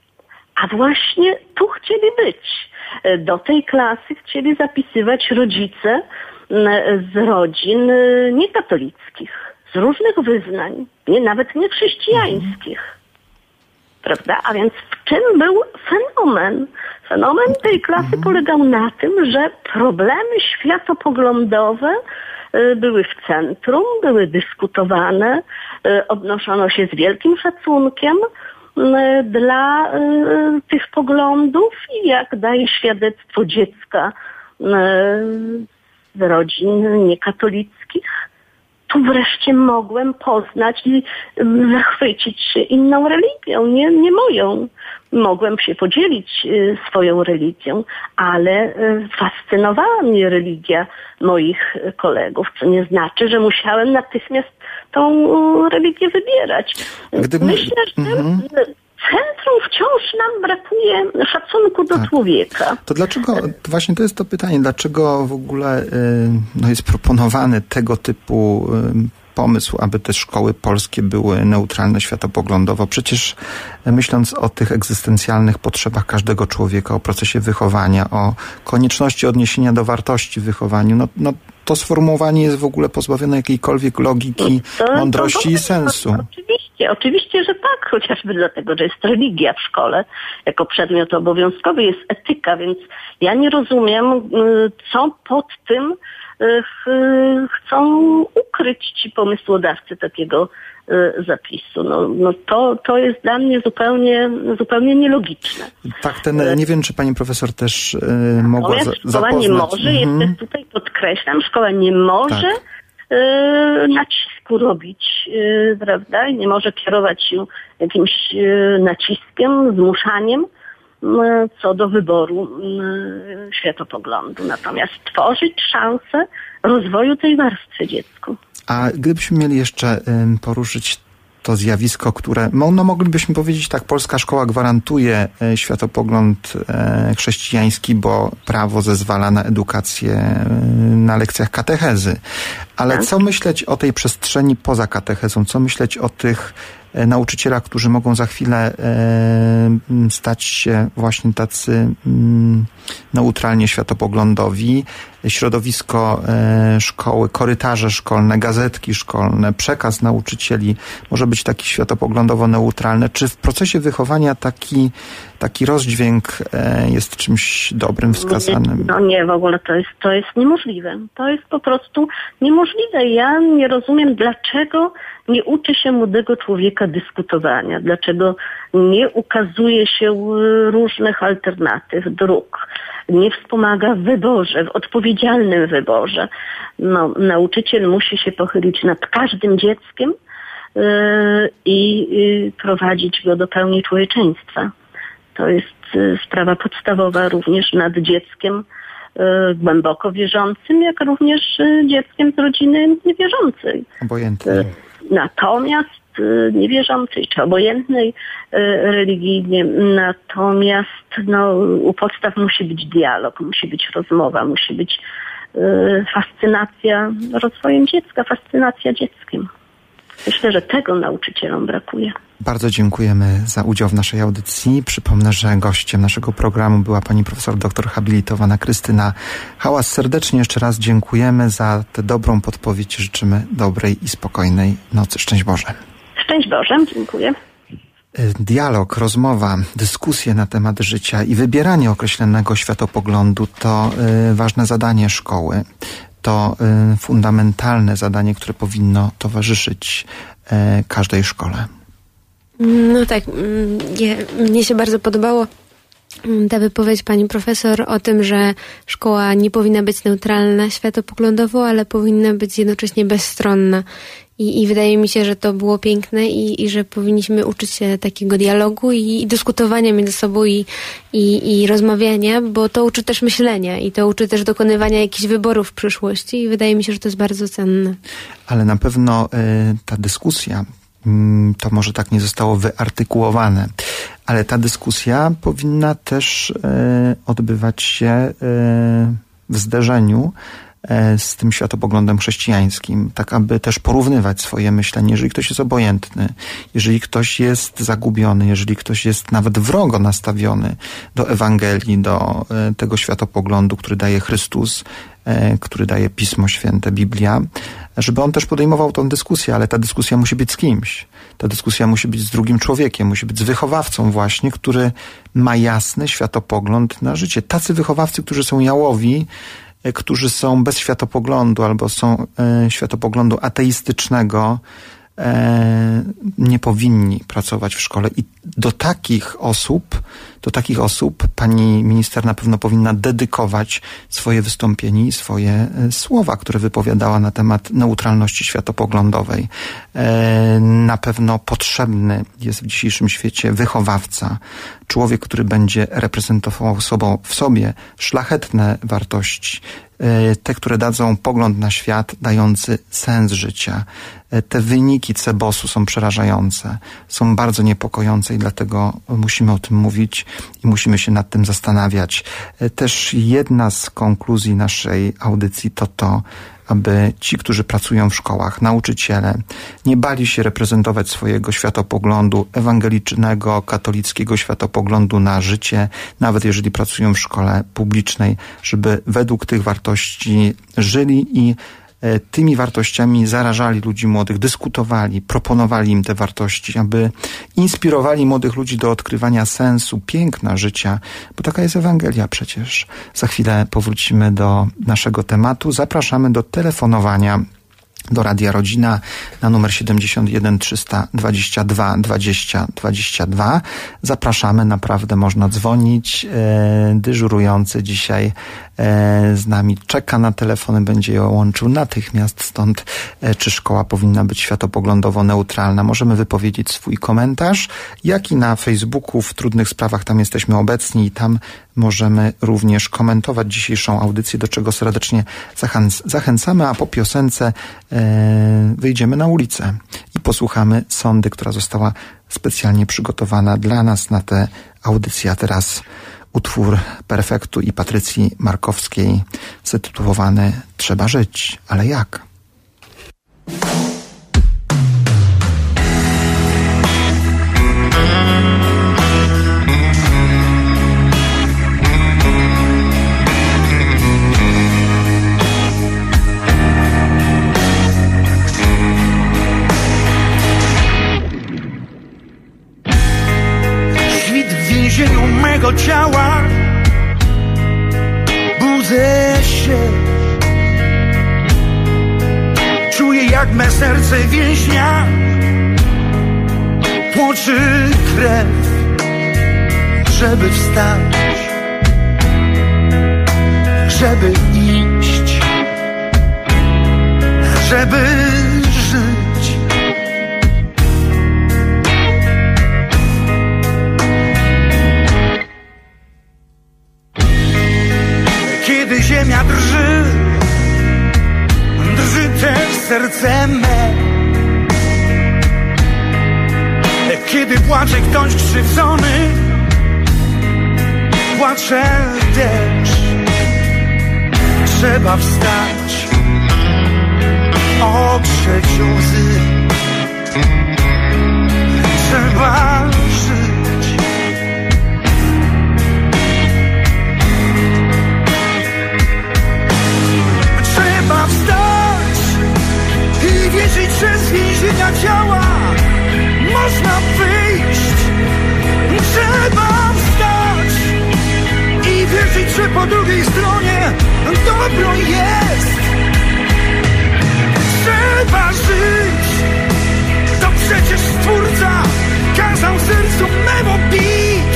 A właśnie tu chcieli być. Do tej klasy chcieli zapisywać rodzice z rodzin niekatolickich, z różnych wyznań, nie, nawet nie chrześcijańskich. Prawda? A więc w czym był fenomen? Fenomen tej klasy polegał na tym, że problemy światopoglądowe były w centrum, były dyskutowane, odnoszono się z wielkim szacunkiem dla y, tych poglądów i jak daje świadectwo dziecka y, z rodzin niekatolickich, tu wreszcie mogłem poznać i y, zachwycić się inną religią, nie, nie moją. Mogłem się podzielić y, swoją religią, ale y, fascynowała mnie religia moich kolegów, co nie znaczy, że musiałem natychmiast tą religię wybierać. Gdyby... Myślę, że mm-hmm. centrum wciąż nam brakuje szacunku do tak. człowieka. To dlaczego, właśnie to jest to pytanie, dlaczego w ogóle no, jest proponowany tego typu pomysł, aby te szkoły polskie były neutralne światopoglądowo? Przecież myśląc o tych egzystencjalnych potrzebach każdego człowieka, o procesie wychowania, o konieczności odniesienia do wartości w wychowaniu, no, no to sformułowanie jest w ogóle pozbawione jakiejkolwiek logiki, to, mądrości to, to, i sensu. Oczywiście, oczywiście, że tak, chociażby dlatego, że jest religia w szkole jako przedmiot obowiązkowy, jest etyka, więc ja nie rozumiem, co pod tym chcą ukryć ci pomysłodawcy takiego zapisu. No, no to, to jest dla mnie zupełnie, zupełnie nielogiczne. Tak, ten, nie wiem, czy pani profesor też y, mogła za, szkoła zapoznać. nie może, mhm. jeszcze tutaj podkreślam, szkoła nie może tak. y, nacisku robić, y, prawda? I nie może kierować się jakimś y, naciskiem, zmuszaniem y, co do wyboru y, światopoglądu. Natomiast tworzyć szansę rozwoju tej warstwy dziecku. A gdybyśmy mieli jeszcze um, poruszyć to zjawisko, które, no moglibyśmy powiedzieć tak, polska szkoła gwarantuje e, światopogląd e, chrześcijański, bo prawo zezwala na edukację e, na lekcjach katechezy. Ale tak. co myśleć o tej przestrzeni poza katechezą? Co myśleć o tych e, nauczycielach, którzy mogą za chwilę e, stać się właśnie tacy mm, neutralnie światopoglądowi? Środowisko e, szkoły, korytarze szkolne, gazetki szkolne, przekaz nauczycieli może być taki światopoglądowo neutralny. Czy w procesie wychowania taki, taki rozdźwięk e, jest czymś dobrym, wskazanym? No nie, w ogóle to jest, to jest niemożliwe. To jest po prostu niemożliwe. Ja nie rozumiem, dlaczego nie uczy się młodego człowieka dyskutowania, dlaczego nie ukazuje się różnych alternatyw, dróg. nie wspomaga w wyborze, w odpowiedzialnym wyborze. No, nauczyciel musi się pochylić nad każdym dzieckiem yy, i yy, prowadzić go do pełni człowieczeństwa. To jest yy, sprawa podstawowa również nad dzieckiem yy, głęboko wierzącym, jak również yy, dzieckiem z rodziny niewierzącej. Obojętnej. Yy, natomiast yy, niewierzącej czy obojętnej yy, religijnie. Natomiast no, u podstaw musi być dialog, musi być rozmowa, musi być fascynacja rozwojem dziecka, fascynacja dzieckiem. Myślę, że tego nauczycielom brakuje. Bardzo dziękujemy za udział w naszej audycji. Przypomnę, że gościem naszego programu była pani profesor doktor habilitowana Krystyna Hałas. Serdecznie jeszcze raz dziękujemy za tę dobrą podpowiedź. Życzymy dobrej i spokojnej nocy. Szczęść Boże. Szczęść Boże, dziękuję. Dialog, rozmowa, dyskusje na temat życia i wybieranie określonego światopoglądu to y, ważne zadanie szkoły. To y, fundamentalne zadanie, które powinno towarzyszyć y, każdej szkole. No tak, je, mnie się bardzo podobało ta wypowiedź pani profesor o tym, że szkoła nie powinna być neutralna światopoglądowo, ale powinna być jednocześnie bezstronna. I, i wydaje mi się, że to było piękne i, i że powinniśmy uczyć się takiego dialogu i, i dyskutowania między sobą i, i, i rozmawiania, bo to uczy też myślenia i to uczy też dokonywania jakichś wyborów w przyszłości i wydaje mi się, że to jest bardzo cenne. Ale na pewno y, ta dyskusja, y, to może tak nie zostało wyartykułowane, ale ta dyskusja powinna też y, odbywać się y, w zderzeniu z tym światopoglądem chrześcijańskim, tak aby też porównywać swoje myślenie. Jeżeli ktoś jest obojętny, jeżeli ktoś jest zagubiony, jeżeli ktoś jest nawet wrogo nastawiony do Ewangelii, do tego światopoglądu, który daje Chrystus, który daje Pismo Święte, Biblia, żeby on też podejmował tą dyskusję, ale ta dyskusja musi być z kimś. Ta dyskusja musi być z drugim człowiekiem, musi być z wychowawcą właśnie, który ma jasny światopogląd na życie. Tacy wychowawcy, którzy są jałowi, którzy są bez światopoglądu albo są e, światopoglądu ateistycznego, e, nie powinni pracować w szkole. I do takich osób, do takich osób pani minister na pewno powinna dedykować swoje wystąpienie i swoje e, słowa, które wypowiadała na temat neutralności światopoglądowej. E, na pewno potrzebny jest w dzisiejszym świecie wychowawca, człowiek, który będzie reprezentował sobą, w sobie szlachetne wartości, te, które dadzą pogląd na świat, dający sens życia. Te wyniki Cebosu są przerażające, są bardzo niepokojące i dlatego musimy o tym mówić i musimy się nad tym zastanawiać. Też jedna z konkluzji naszej audycji to to, aby ci, którzy pracują w szkołach, nauczyciele, nie bali się reprezentować swojego światopoglądu ewangelicznego, katolickiego światopoglądu na życie, nawet jeżeli pracują w szkole publicznej, żeby według tych wartości żyli i tymi wartościami zarażali ludzi młodych, dyskutowali, proponowali im te wartości, aby inspirowali młodych ludzi do odkrywania sensu, piękna życia, bo taka jest Ewangelia przecież. Za chwilę powrócimy do naszego tematu. Zapraszamy do telefonowania do Radia Rodzina na numer siedemdziesiąt jeden trzysta dwadzieścia dwa dwadzieścia dwadzieścia dwa. Zapraszamy, naprawdę można dzwonić. E, dyżurujący dzisiaj e, z nami czeka na telefony, będzie je łączył natychmiast, stąd e, czy szkoła powinna być światopoglądowo neutralna. Możemy wypowiedzieć swój komentarz, jak i na Facebooku w Trudnych Sprawach, tam jesteśmy obecni i tam możemy również komentować dzisiejszą audycję, do czego serdecznie zachęcamy, a po piosence e, wyjdziemy na ulicę i posłuchamy sondy, która została specjalnie przygotowana dla nas na tę audycję. A teraz utwór Perfektu i Patrycji Markowskiej zatytułowany Trzeba żyć, ale jak? Mego ciała budzę się, czuję jak me serce więźnia tłoczy krew, żeby wstać. żeby iść, żeby żyć. Kiedy ziemia drży, drży też serce me. Kiedy płacze ktoś krzywdzony, płacze też. Trzeba wstać, otrzeć łzy. Trzeba żyć. Trzeba wstać i wierzyć, że z więzienia ciała można wyjść. Trzeba wstać i wierzyć, że po drugiej stronie dobro jest. Trzeba żyć, to przecież Stwórca kazał sercu memu bić.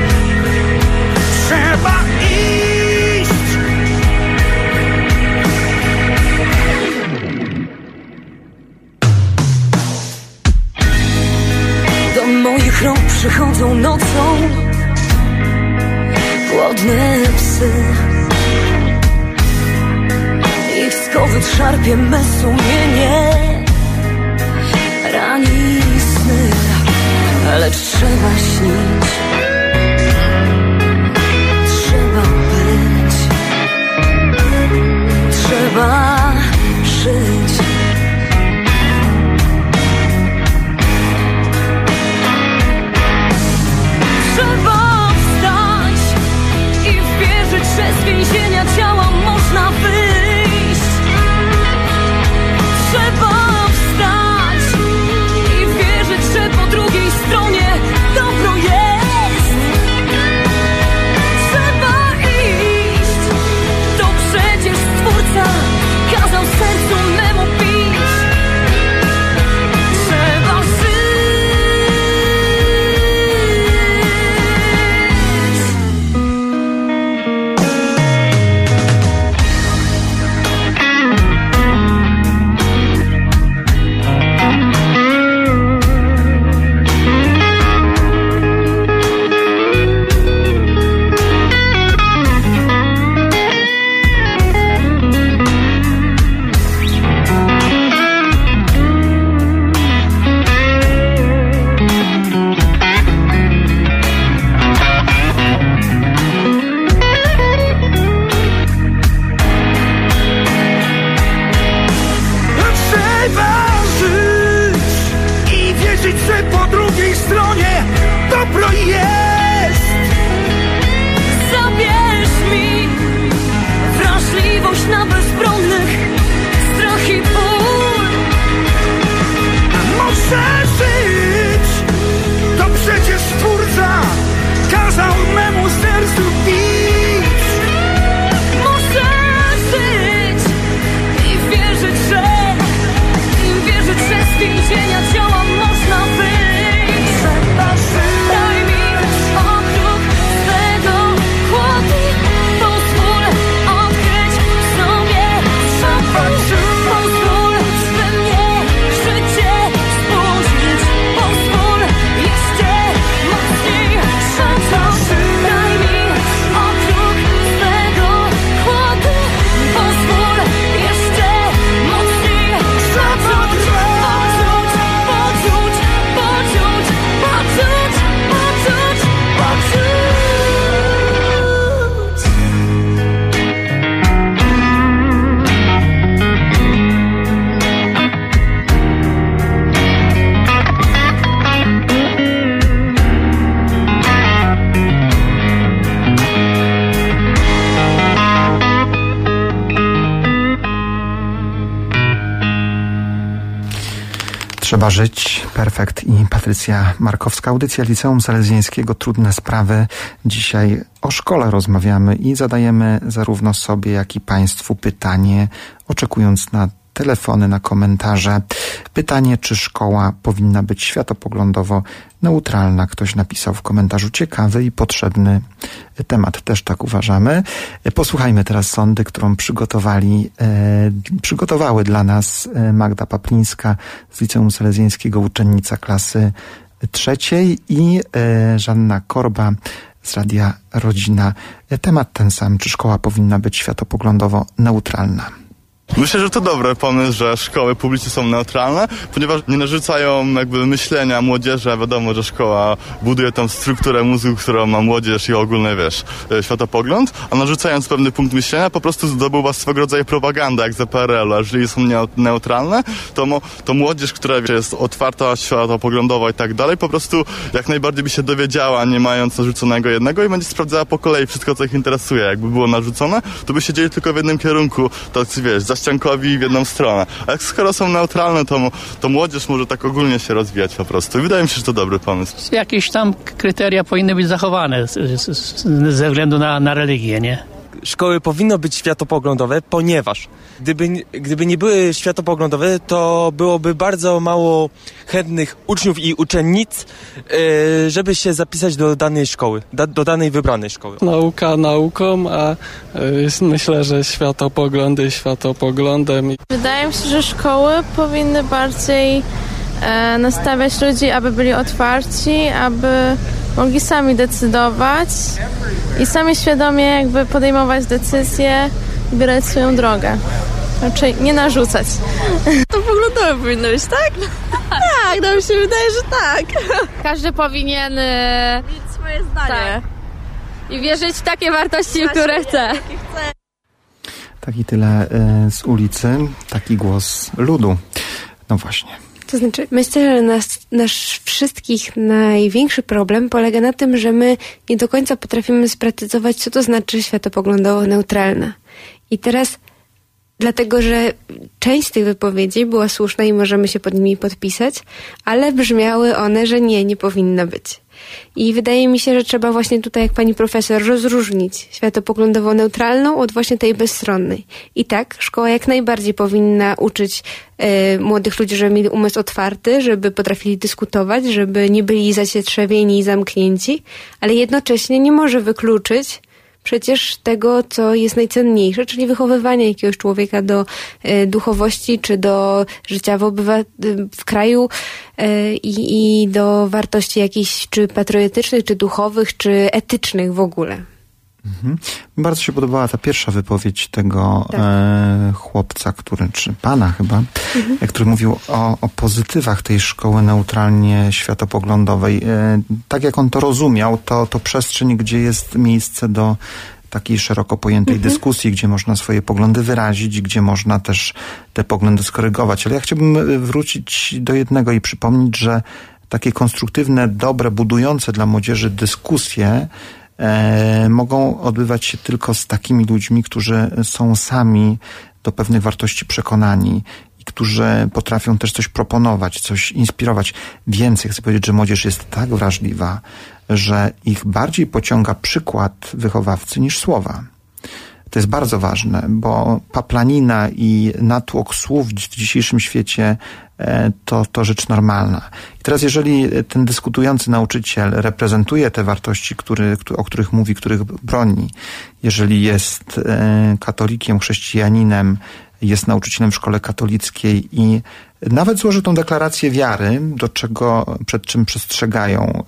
Trzeba iść. Do moich rąk przychodzą nocą głodne psy. Ich skowyt szarpie me sumienie, rani sny, lecz trzeba śnić, trzeba być, trzeba żyć. Trzeba wstać i wierzyć, że z więzienia ciała można wyjść. Trzeba wstać i wierzyć, że po drugiej stronie dobro jest. Trzeba iść, to przecież Stwórca kazał sercu memu bić. Trzeba żyć. Trzeba żyć. Perfekt i Patrycja Markowska. Audycja Liceum Salezjańskiego Trudne Sprawy. Dzisiaj o szkole rozmawiamy i zadajemy zarówno sobie, jak i Państwu pytanie, oczekując na telefony, na komentarze. Pytanie, czy szkoła powinna być światopoglądowo neutralna? Ktoś napisał w komentarzu: ciekawy i potrzebny temat. Też tak uważamy. Posłuchajmy teraz sondy, którą przygotowali, e, przygotowały dla nas Magda Paplińska z Liceum Salezjańskiego, uczennica klasy trzeciej, i e, Żanna Korba z Radia Rodzina. Temat ten sam: czy szkoła powinna być światopoglądowo neutralna? Myślę, że to dobry pomysł, że szkoły publiczne są neutralne, ponieważ nie narzucają jakby myślenia młodzieży, a wiadomo, że szkoła buduje tą strukturę mózgu, którą ma młodzież i ogólny, wiesz, światopogląd, a narzucając pewny punkt myślenia, po prostu zdobyła swego rodzaju propaganda, jak za P R L-u, a jeżeli są neutralne, to, mo, to młodzież, która wiesz, jest otwarta światopoglądowo i tak dalej, po prostu jak najbardziej by się dowiedziała, nie mając narzuconego jednego, i będzie sprawdzała po kolei wszystko, co ich interesuje. Jakby było narzucone, to by siedzieli tylko w jednym kierunku, to wiesz, zaściankowi w jedną stronę. A jak skoro są neutralne, to, to młodzież może tak ogólnie się rozwijać po prostu. I wydaje mi się, że to dobry pomysł. Jakieś tam kryteria powinny być zachowane z, z, ze względu na, na religię, nie? Szkoły powinny być światopoglądowe, ponieważ gdyby, gdyby nie były światopoglądowe, to byłoby bardzo mało chętnych uczniów i uczennic, żeby się zapisać do danej szkoły, do danej wybranej szkoły. Nauka nauką, a myślę, że światopoglądy światopoglądem. Wydaje mi się, że szkoły powinny bardziej e, nastawiać ludzi, aby byli otwarci, aby mogli sami decydować i sami świadomie jakby podejmować decyzje, wybierać swoją drogę. Raczej nie narzucać. To poglądowe powinno być, tak? Tak, no mi się wydaje, że tak. Każdy powinien mieć swoje zdanie. Tak. I wierzyć w takie wartości, w które chce. Tak, i tyle z ulicy, taki głos ludu. No właśnie. To znaczy, myślę, że nas, nasz wszystkich największy problem polega na tym, że my nie do końca potrafimy sprecyzować, co to znaczy światopoglądowo neutralna. I teraz, dlatego, że część z tych wypowiedzi była słuszna i możemy się pod nimi podpisać, ale brzmiały one, że nie, nie powinna być. I wydaje mi się, że trzeba właśnie tutaj, jak pani profesor, rozróżnić światopoglądowo neutralną od właśnie tej bezstronnej. I tak, szkoła jak najbardziej powinna uczyć y, młodych ludzi, żeby mieli umysł otwarty, żeby potrafili dyskutować, żeby nie byli zacietrzewieni i zamknięci, ale jednocześnie nie może wykluczyć przecież tego, co jest najcenniejsze, czyli wychowywania jakiegoś człowieka do y, duchowości, czy do życia w, obywa- w kraju y, i do wartości jakichś, czy patriotycznych, czy duchowych, czy etycznych w ogóle. Mhm. Bardzo się podobała ta pierwsza wypowiedź tego tak. e, chłopca, który, czy pana chyba, mhm. który mówił o, o pozytywach tej szkoły neutralnie światopoglądowej. E, tak jak on to rozumiał, to, to przestrzeń, gdzie jest miejsce do takiej szeroko pojętej mhm. dyskusji, gdzie można swoje poglądy wyrazić, gdzie można też te poglądy skorygować. Ale ja chciałbym wrócić do jednego i przypomnieć, że takie konstruktywne, dobre, budujące dla młodzieży dyskusje E, mogą odbywać się tylko z takimi ludźmi, którzy są sami do pewnych wartości przekonani i którzy potrafią też coś proponować, coś inspirować. Więcej chcę powiedzieć, że młodzież jest tak wrażliwa, że ich bardziej pociąga przykład wychowawcy niż słowa. To jest bardzo ważne, bo paplanina i natłok słów w dzisiejszym świecie to, to rzecz normalna. I teraz jeżeli ten dyskutujący nauczyciel reprezentuje te wartości, który, o których mówi, których broni, jeżeli jest katolikiem, chrześcijaninem, jest nauczycielem w szkole katolickiej i nawet złoży tą deklarację wiary, do czego, przed czym przestrzegają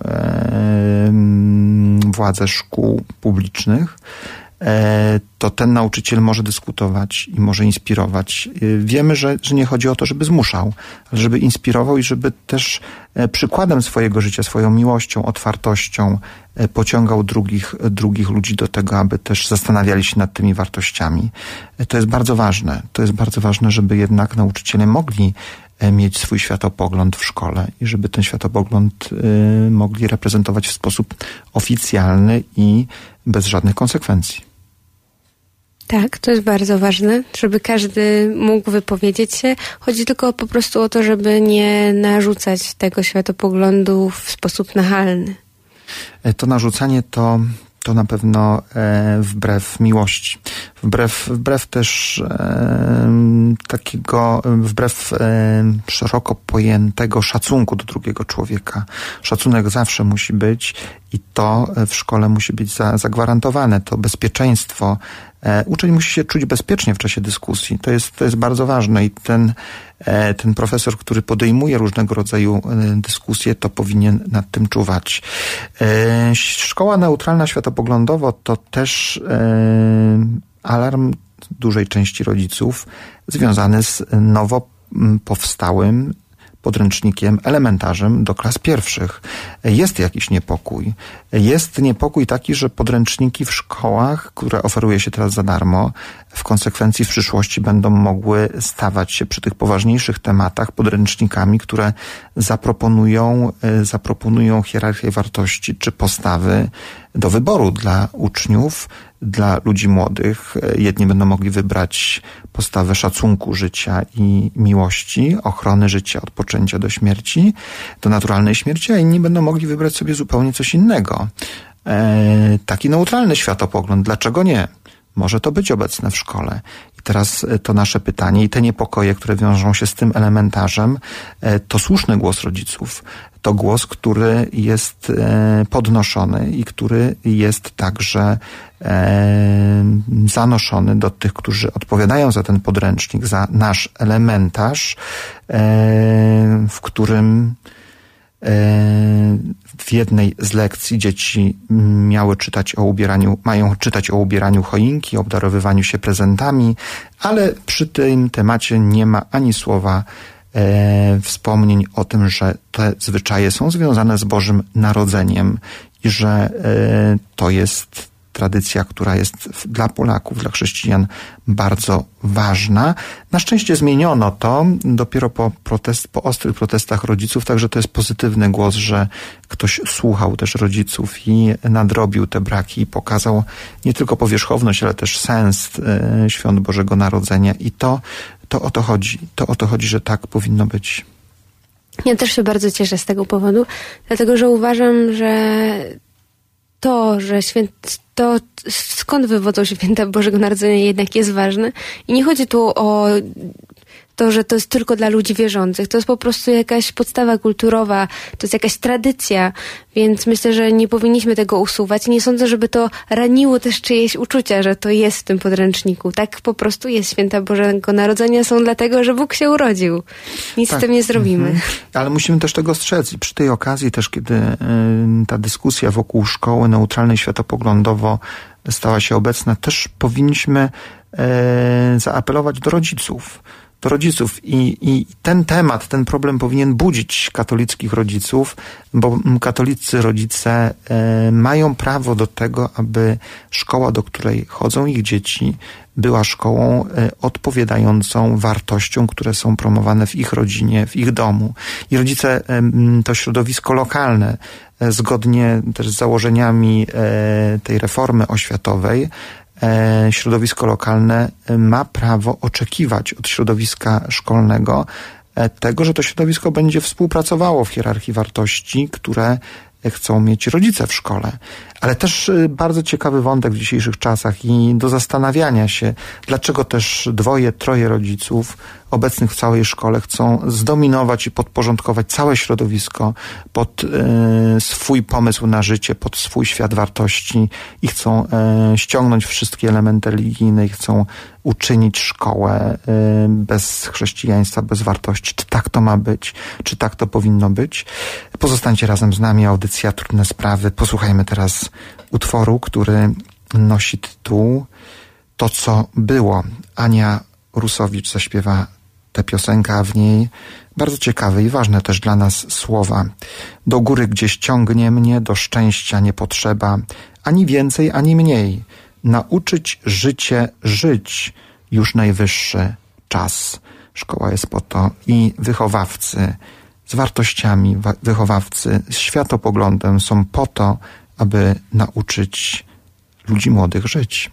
władze szkół publicznych, to ten nauczyciel może dyskutować i może inspirować. Wiemy, że, że nie chodzi o to, żeby zmuszał, ale żeby inspirował i żeby też przykładem swojego życia, swoją miłością, otwartością pociągał drugich, drugich ludzi do tego, aby też zastanawiali się nad tymi wartościami. To jest bardzo ważne. To jest bardzo ważne, żeby jednak nauczyciele mogli mieć swój światopogląd w szkole i żeby ten światopogląd y, mogli reprezentować w sposób oficjalny i bez żadnych konsekwencji. Tak, to jest bardzo ważne, żeby każdy mógł wypowiedzieć się. Chodzi tylko po prostu o to, żeby nie narzucać tego światopoglądu w sposób nachalny. To narzucanie to to na pewno e, wbrew miłości. Wbrew, wbrew też e, takiego, wbrew e, szeroko pojętego szacunku do drugiego człowieka. Szacunek zawsze musi być i to w szkole musi być za, zagwarantowane. To bezpieczeństwo. E, uczeń musi się czuć bezpiecznie w czasie dyskusji. To jest, to jest bardzo ważne i ten, e, ten profesor, który podejmuje różnego rodzaju e, dyskusje, to powinien nad tym czuwać. E, szkoła neutralna światopoglądowo to też e, alarm dużej części rodziców związany z nowo powstałym podręcznikiem, elementarzem do klas pierwszych. Jest jakiś niepokój. Jest niepokój taki, że podręczniki w szkołach, które oferuje się teraz za darmo, w konsekwencji w przyszłości będą mogły stawać się przy tych poważniejszych tematach podręcznikami, które zaproponują, zaproponują hierarchię wartości czy postawy do wyboru dla uczniów, dla ludzi młodych. Jedni będą mogli wybrać postawę szacunku życia i miłości, ochrony życia od poczęcia do śmierci, do naturalnej śmierci, a inni będą mogli wybrać sobie zupełnie coś innego. E, taki neutralny światopogląd. Dlaczego nie? Może to być obecne w szkole. I teraz to nasze pytanie i te niepokoje, które wiążą się z tym elementarzem, to słuszny głos rodziców. To głos, który jest podnoszony i który jest także zanoszony do tych, którzy odpowiadają za ten podręcznik, za nasz elementarz, w którym w jednej z lekcji dzieci miały czytać o ubieraniu, mają czytać o ubieraniu choinki, o obdarowywaniu się prezentami, ale przy tym temacie nie ma ani słowa e, wspomnień o tym, że te zwyczaje są związane z Bożym Narodzeniem i że e, to jest tradycja, która jest dla Polaków, dla chrześcijan bardzo ważna. Na szczęście zmieniono to dopiero po, protest, po ostrych protestach rodziców, także to jest pozytywny głos, że ktoś słuchał też rodziców i nadrobił te braki i pokazał nie tylko powierzchowność, ale też sens e, Świąt Bożego Narodzenia i to, to o to chodzi. To o to chodzi, że tak powinno być. Ja też się bardzo cieszę z tego powodu, dlatego że uważam, że to, że święt, to skąd wywodzą się święta Bożego Narodzenia jednak jest ważne. I nie chodzi tu o to, że to jest tylko dla ludzi wierzących. To jest po prostu jakaś podstawa kulturowa, to jest jakaś tradycja, więc myślę, że nie powinniśmy tego usuwać. Nie sądzę, żeby to raniło też czyjeś uczucia, że to jest w tym podręczniku. Tak po prostu jest. Święta Bożego Narodzenia są dlatego, że Bóg się urodził. Nic tak. z tym nie zrobimy. Mhm. Ale musimy też tego strzec i przy tej okazji też, kiedy y, ta dyskusja wokół szkoły neutralnej światopoglądowo stała się obecna, też powinniśmy y, zaapelować do rodziców. do rodziców i, i ten temat, ten problem powinien budzić katolickich rodziców, bo katolicy rodzice e, mają prawo do tego, aby szkoła, do której chodzą ich dzieci, była szkołą e, odpowiadającą wartościom, które są promowane w ich rodzinie, w ich domu. I rodzice, e, to środowisko lokalne, e, zgodnie też z założeniami e, tej reformy oświatowej, środowisko lokalne ma prawo oczekiwać od środowiska szkolnego tego, że to środowisko będzie współpracowało w hierarchii wartości, które chcą mieć rodzice w szkole. Ale też bardzo ciekawy wątek w dzisiejszych czasach i do zastanawiania się, dlaczego też dwoje, troje rodziców obecnych w całej szkole chcą zdominować i podporządkować całe środowisko pod e, swój pomysł na życie, pod swój świat wartości i chcą e, ściągnąć wszystkie elementy religijne i chcą uczynić szkołę e, bez chrześcijaństwa, bez wartości. Czy tak to ma być? Czy tak to powinno być? Pozostańcie razem z nami. Audycja Trudne Sprawy. Posłuchajmy teraz utworu, który nosi tytuł To, co było. Ania Rusowicz zaśpiewa tę piosenkę, a w niej bardzo ciekawe i ważne też dla nas słowa. Do góry gdzieś ciągnie mnie, do szczęścia nie potrzeba, ani więcej, ani mniej. Nauczyć życie żyć, już najwyższy czas. Szkoła jest po to i wychowawcy z wartościami, wychowawcy z światopoglądem są po to, aby nauczyć ludzi młodych żyć.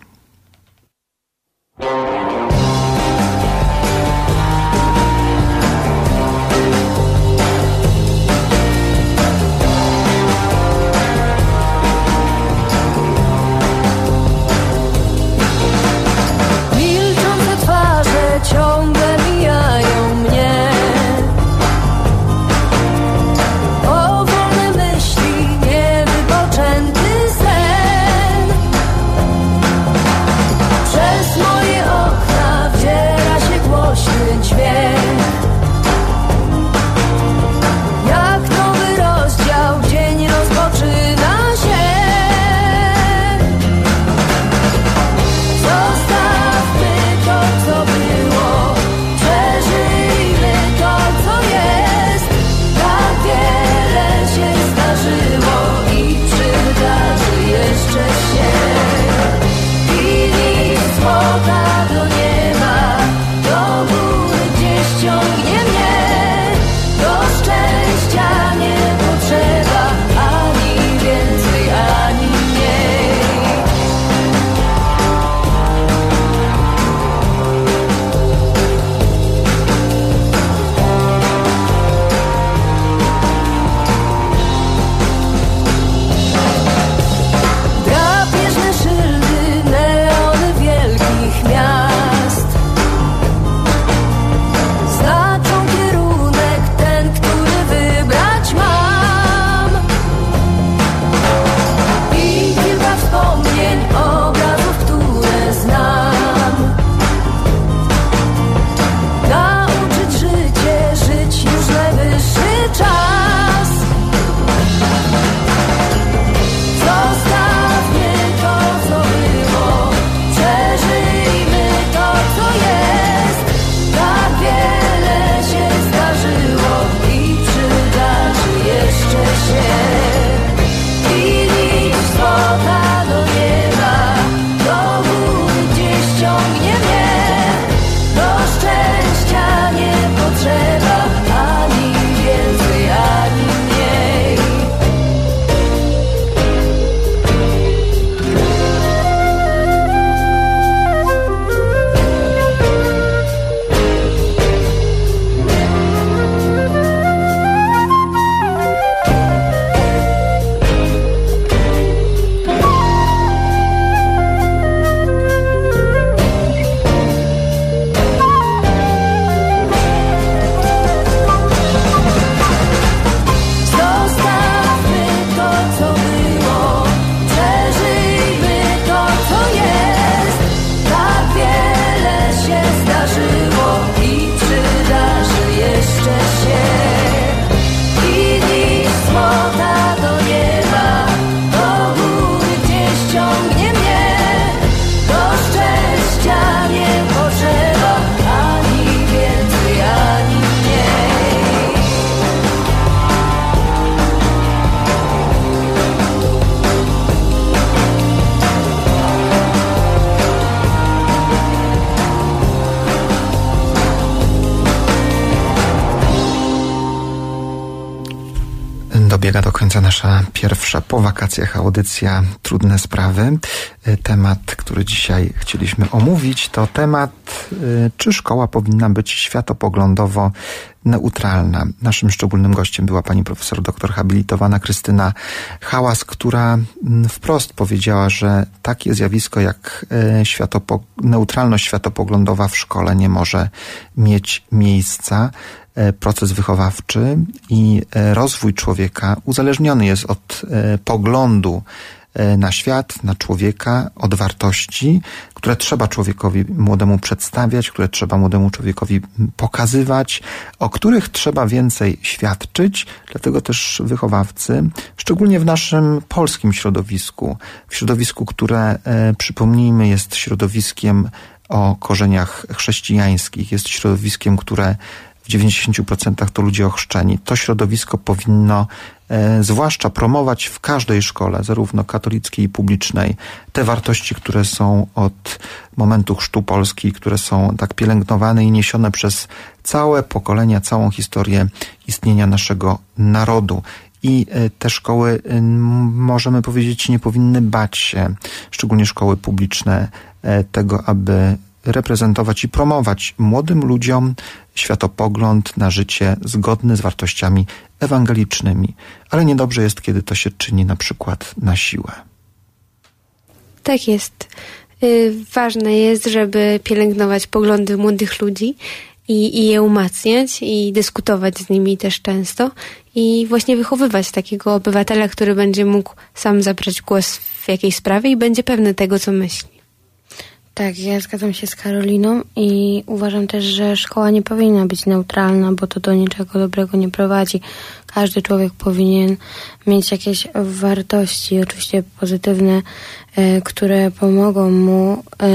Dobiega do końca nasza pierwsza po wakacjach audycja Trudne Sprawy. Temat, który dzisiaj chcieliśmy omówić, to temat, czy szkoła powinna być światopoglądowo neutralna. Naszym szczególnym gościem była pani profesor doktor habilitowana Krystyna Hałas, która wprost powiedziała, że takie zjawisko jak światopo- neutralność światopoglądowa w szkole nie może mieć miejsca. Proces wychowawczy i rozwój człowieka uzależniony jest od poglądu na świat, na człowieka, od wartości, które trzeba człowiekowi młodemu przedstawiać, które trzeba młodemu człowiekowi pokazywać, o których trzeba więcej świadczyć. Dlatego też wychowawcy, szczególnie w naszym polskim środowisku, w środowisku, które, przypomnijmy, jest środowiskiem o korzeniach chrześcijańskich, jest środowiskiem, które w dziewięćdziesięciu procentach to ludzie ochrzczeni. To środowisko powinno e, zwłaszcza promować w każdej szkole, zarówno katolickiej i publicznej, te wartości, które są od momentu chrztu Polski, które są tak pielęgnowane i niesione przez całe pokolenia, całą historię istnienia naszego narodu. I e, te szkoły, e, możemy powiedzieć, nie powinny bać się, szczególnie szkoły publiczne, e, tego, aby reprezentować i promować młodym ludziom światopogląd na życie zgodny z wartościami ewangelicznymi. Ale niedobrze jest, kiedy to się czyni na przykład na siłę. Tak jest. Ważne jest, żeby pielęgnować poglądy młodych ludzi i, i je umacniać i dyskutować z nimi też często i właśnie wychowywać takiego obywatela, który będzie mógł sam zabrać głos w jakiejś sprawie i będzie pewny tego, co myśli. Tak, ja zgadzam się z Karoliną i uważam też, że szkoła nie powinna być neutralna, bo to do niczego dobrego nie prowadzi. Każdy człowiek powinien mieć jakieś wartości, oczywiście pozytywne, e, które pomogą mu e,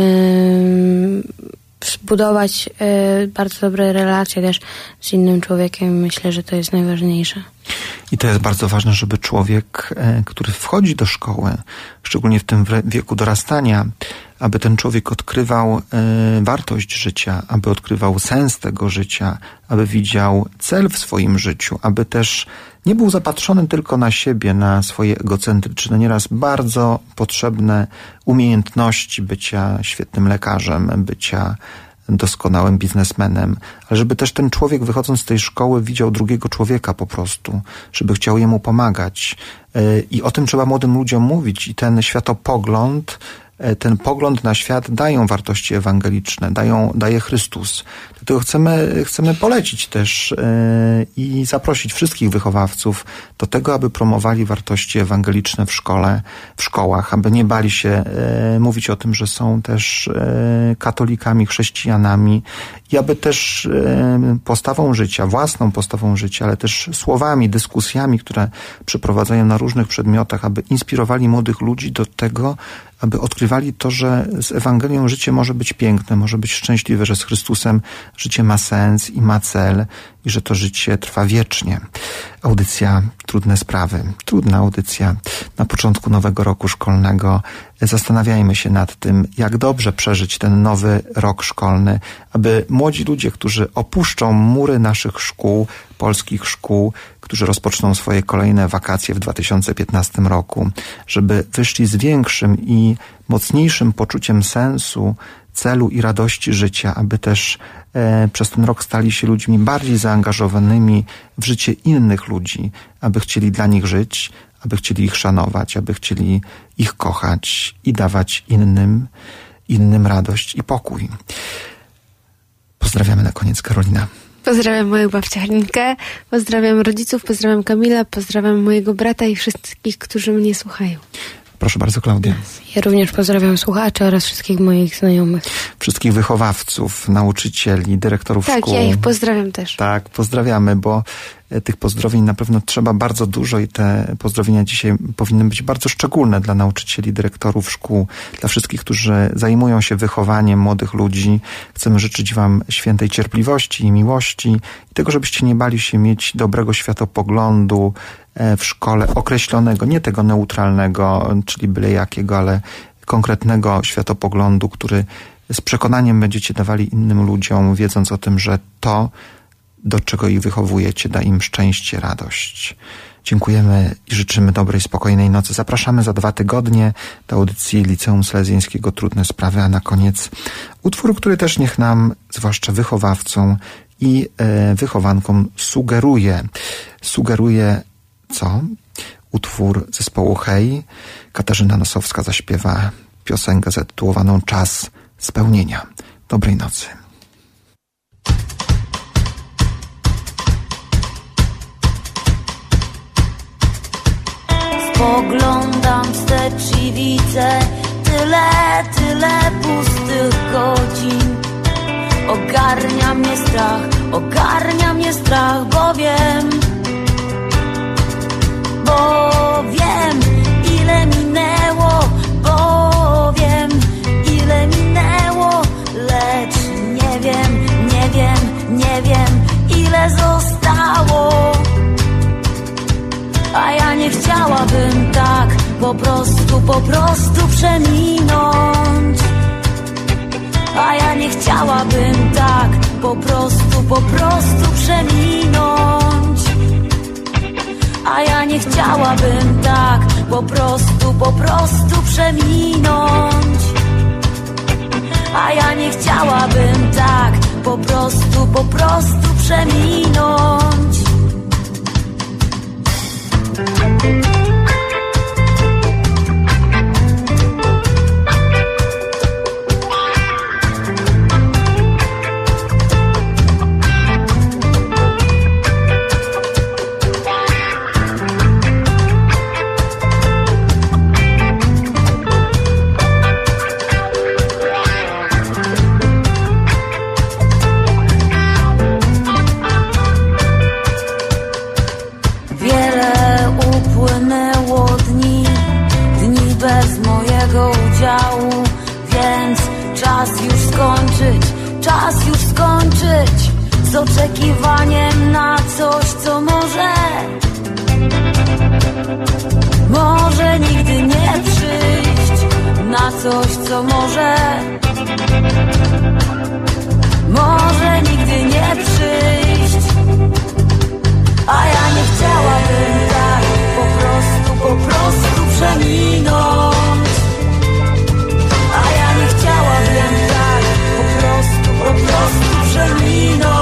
zbudować e, bardzo dobre relacje też z innym człowiekiem. Myślę, że to jest najważniejsze. I to jest bardzo ważne, żeby człowiek, e, który wchodzi do szkoły, szczególnie w tym wieku dorastania, aby ten człowiek odkrywał y, wartość życia, aby odkrywał sens tego życia, aby widział cel w swoim życiu, aby też nie był zapatrzony tylko na siebie, na swoje egocentryczne, nieraz bardzo potrzebne umiejętności bycia świetnym lekarzem, bycia doskonałym biznesmenem, ale żeby też ten człowiek, wychodząc z tej szkoły, widział drugiego człowieka po prostu, żeby chciał jemu pomagać. Y, I o tym trzeba młodym ludziom mówić. I ten światopogląd, ten pogląd na świat dają wartości ewangeliczne, dają, daje Chrystus. Dlatego chcemy, chcemy polecić też yy, i zaprosić wszystkich wychowawców do tego, aby promowali wartości ewangeliczne w szkole, w szkołach, aby nie bali się yy, mówić o tym, że są też yy, katolikami, chrześcijanami i aby też yy, postawą życia, własną postawą życia, ale też słowami, dyskusjami, które przeprowadzają na różnych przedmiotach, aby inspirowali młodych ludzi do tego, aby odkrywali to, że z Ewangelią życie może być piękne, może być szczęśliwe, że z Chrystusem życie ma sens i ma cel i że to życie trwa wiecznie. Audycja Trudne Sprawy. Trudna audycja na początku nowego roku szkolnego. Zastanawiajmy się nad tym, jak dobrze przeżyć ten nowy rok szkolny, aby młodzi ludzie, którzy opuszczą mury naszych szkół, polskich szkół, którzy rozpoczną swoje kolejne wakacje w dwa tysiące piętnastym roku, żeby wyszli z większym i mocniejszym poczuciem sensu, celu i radości życia, aby też e, przez ten rok stali się ludźmi bardziej zaangażowanymi w życie innych ludzi, aby chcieli dla nich żyć, aby chcieli ich szanować, aby chcieli ich kochać i dawać innym, innym radość i pokój. Pozdrawiamy na koniec, Karolina. Pozdrawiam moją babcię Halinkę, pozdrawiam rodziców, pozdrawiam Kamila, pozdrawiam mojego brata i wszystkich, którzy mnie słuchają. Proszę bardzo, Klaudia. Ja również pozdrawiam słuchaczy oraz wszystkich moich znajomych. Wszystkich wychowawców, nauczycieli, dyrektorów tak, szkół. Tak, ja ich pozdrawiam też. Tak, pozdrawiamy, bo tych pozdrowień na pewno trzeba bardzo dużo i te pozdrowienia dzisiaj powinny być bardzo szczególne dla nauczycieli, dyrektorów szkół, dla wszystkich, którzy zajmują się wychowaniem młodych ludzi. Chcemy życzyć wam świętej cierpliwości i miłości i tego, żebyście nie bali się mieć dobrego światopoglądu w szkole określonego, nie tego neutralnego, czyli byle jakiego, ale konkretnego światopoglądu, który z przekonaniem będziecie dawali innym ludziom, wiedząc o tym, że to do czego ich wychowujecie, da im szczęście, radość. Dziękujemy i życzymy dobrej, spokojnej nocy. Zapraszamy za dwa tygodnie do audycji Liceum Salezjańskiego Trudne Sprawy, a na koniec utwór, który też niech nam, zwłaszcza wychowawcom i e, wychowankom sugeruje. Sugeruje co? Utwór zespołu Hej. Katarzyna Nosowska zaśpiewa piosenkę zatytułowaną Czas spełnienia. Dobrej nocy. Spoglądam wstecz i widzę tyle, tyle pustych godzin. Ogarnia mnie strach, ogarnia mnie strach, bo wiem, bo wiem, ile minęło, bo wiem, ile minęło, lecz nie wiem, nie wiem, nie wiem, ile zostało. A ja nie chciałabym tak po prostu, po prostu przeminąć. A ja nie chciałabym tak po prostu, po prostu przeminąć. A ja nie chciałabym tak po prostu, po prostu przeminąć. A ja nie chciałabym tak po prostu, po prostu przeminąć. Więc czas już skończyć, czas już skończyć z oczekiwaniem na coś, co może, może nigdy nie przyjść, na coś, co może, może nigdy nie przyjść. A ja nie chciałabym tak po prostu, po prostu przeminąć. A ja nie chciałabym tak po prostu, po prostu przeminąć.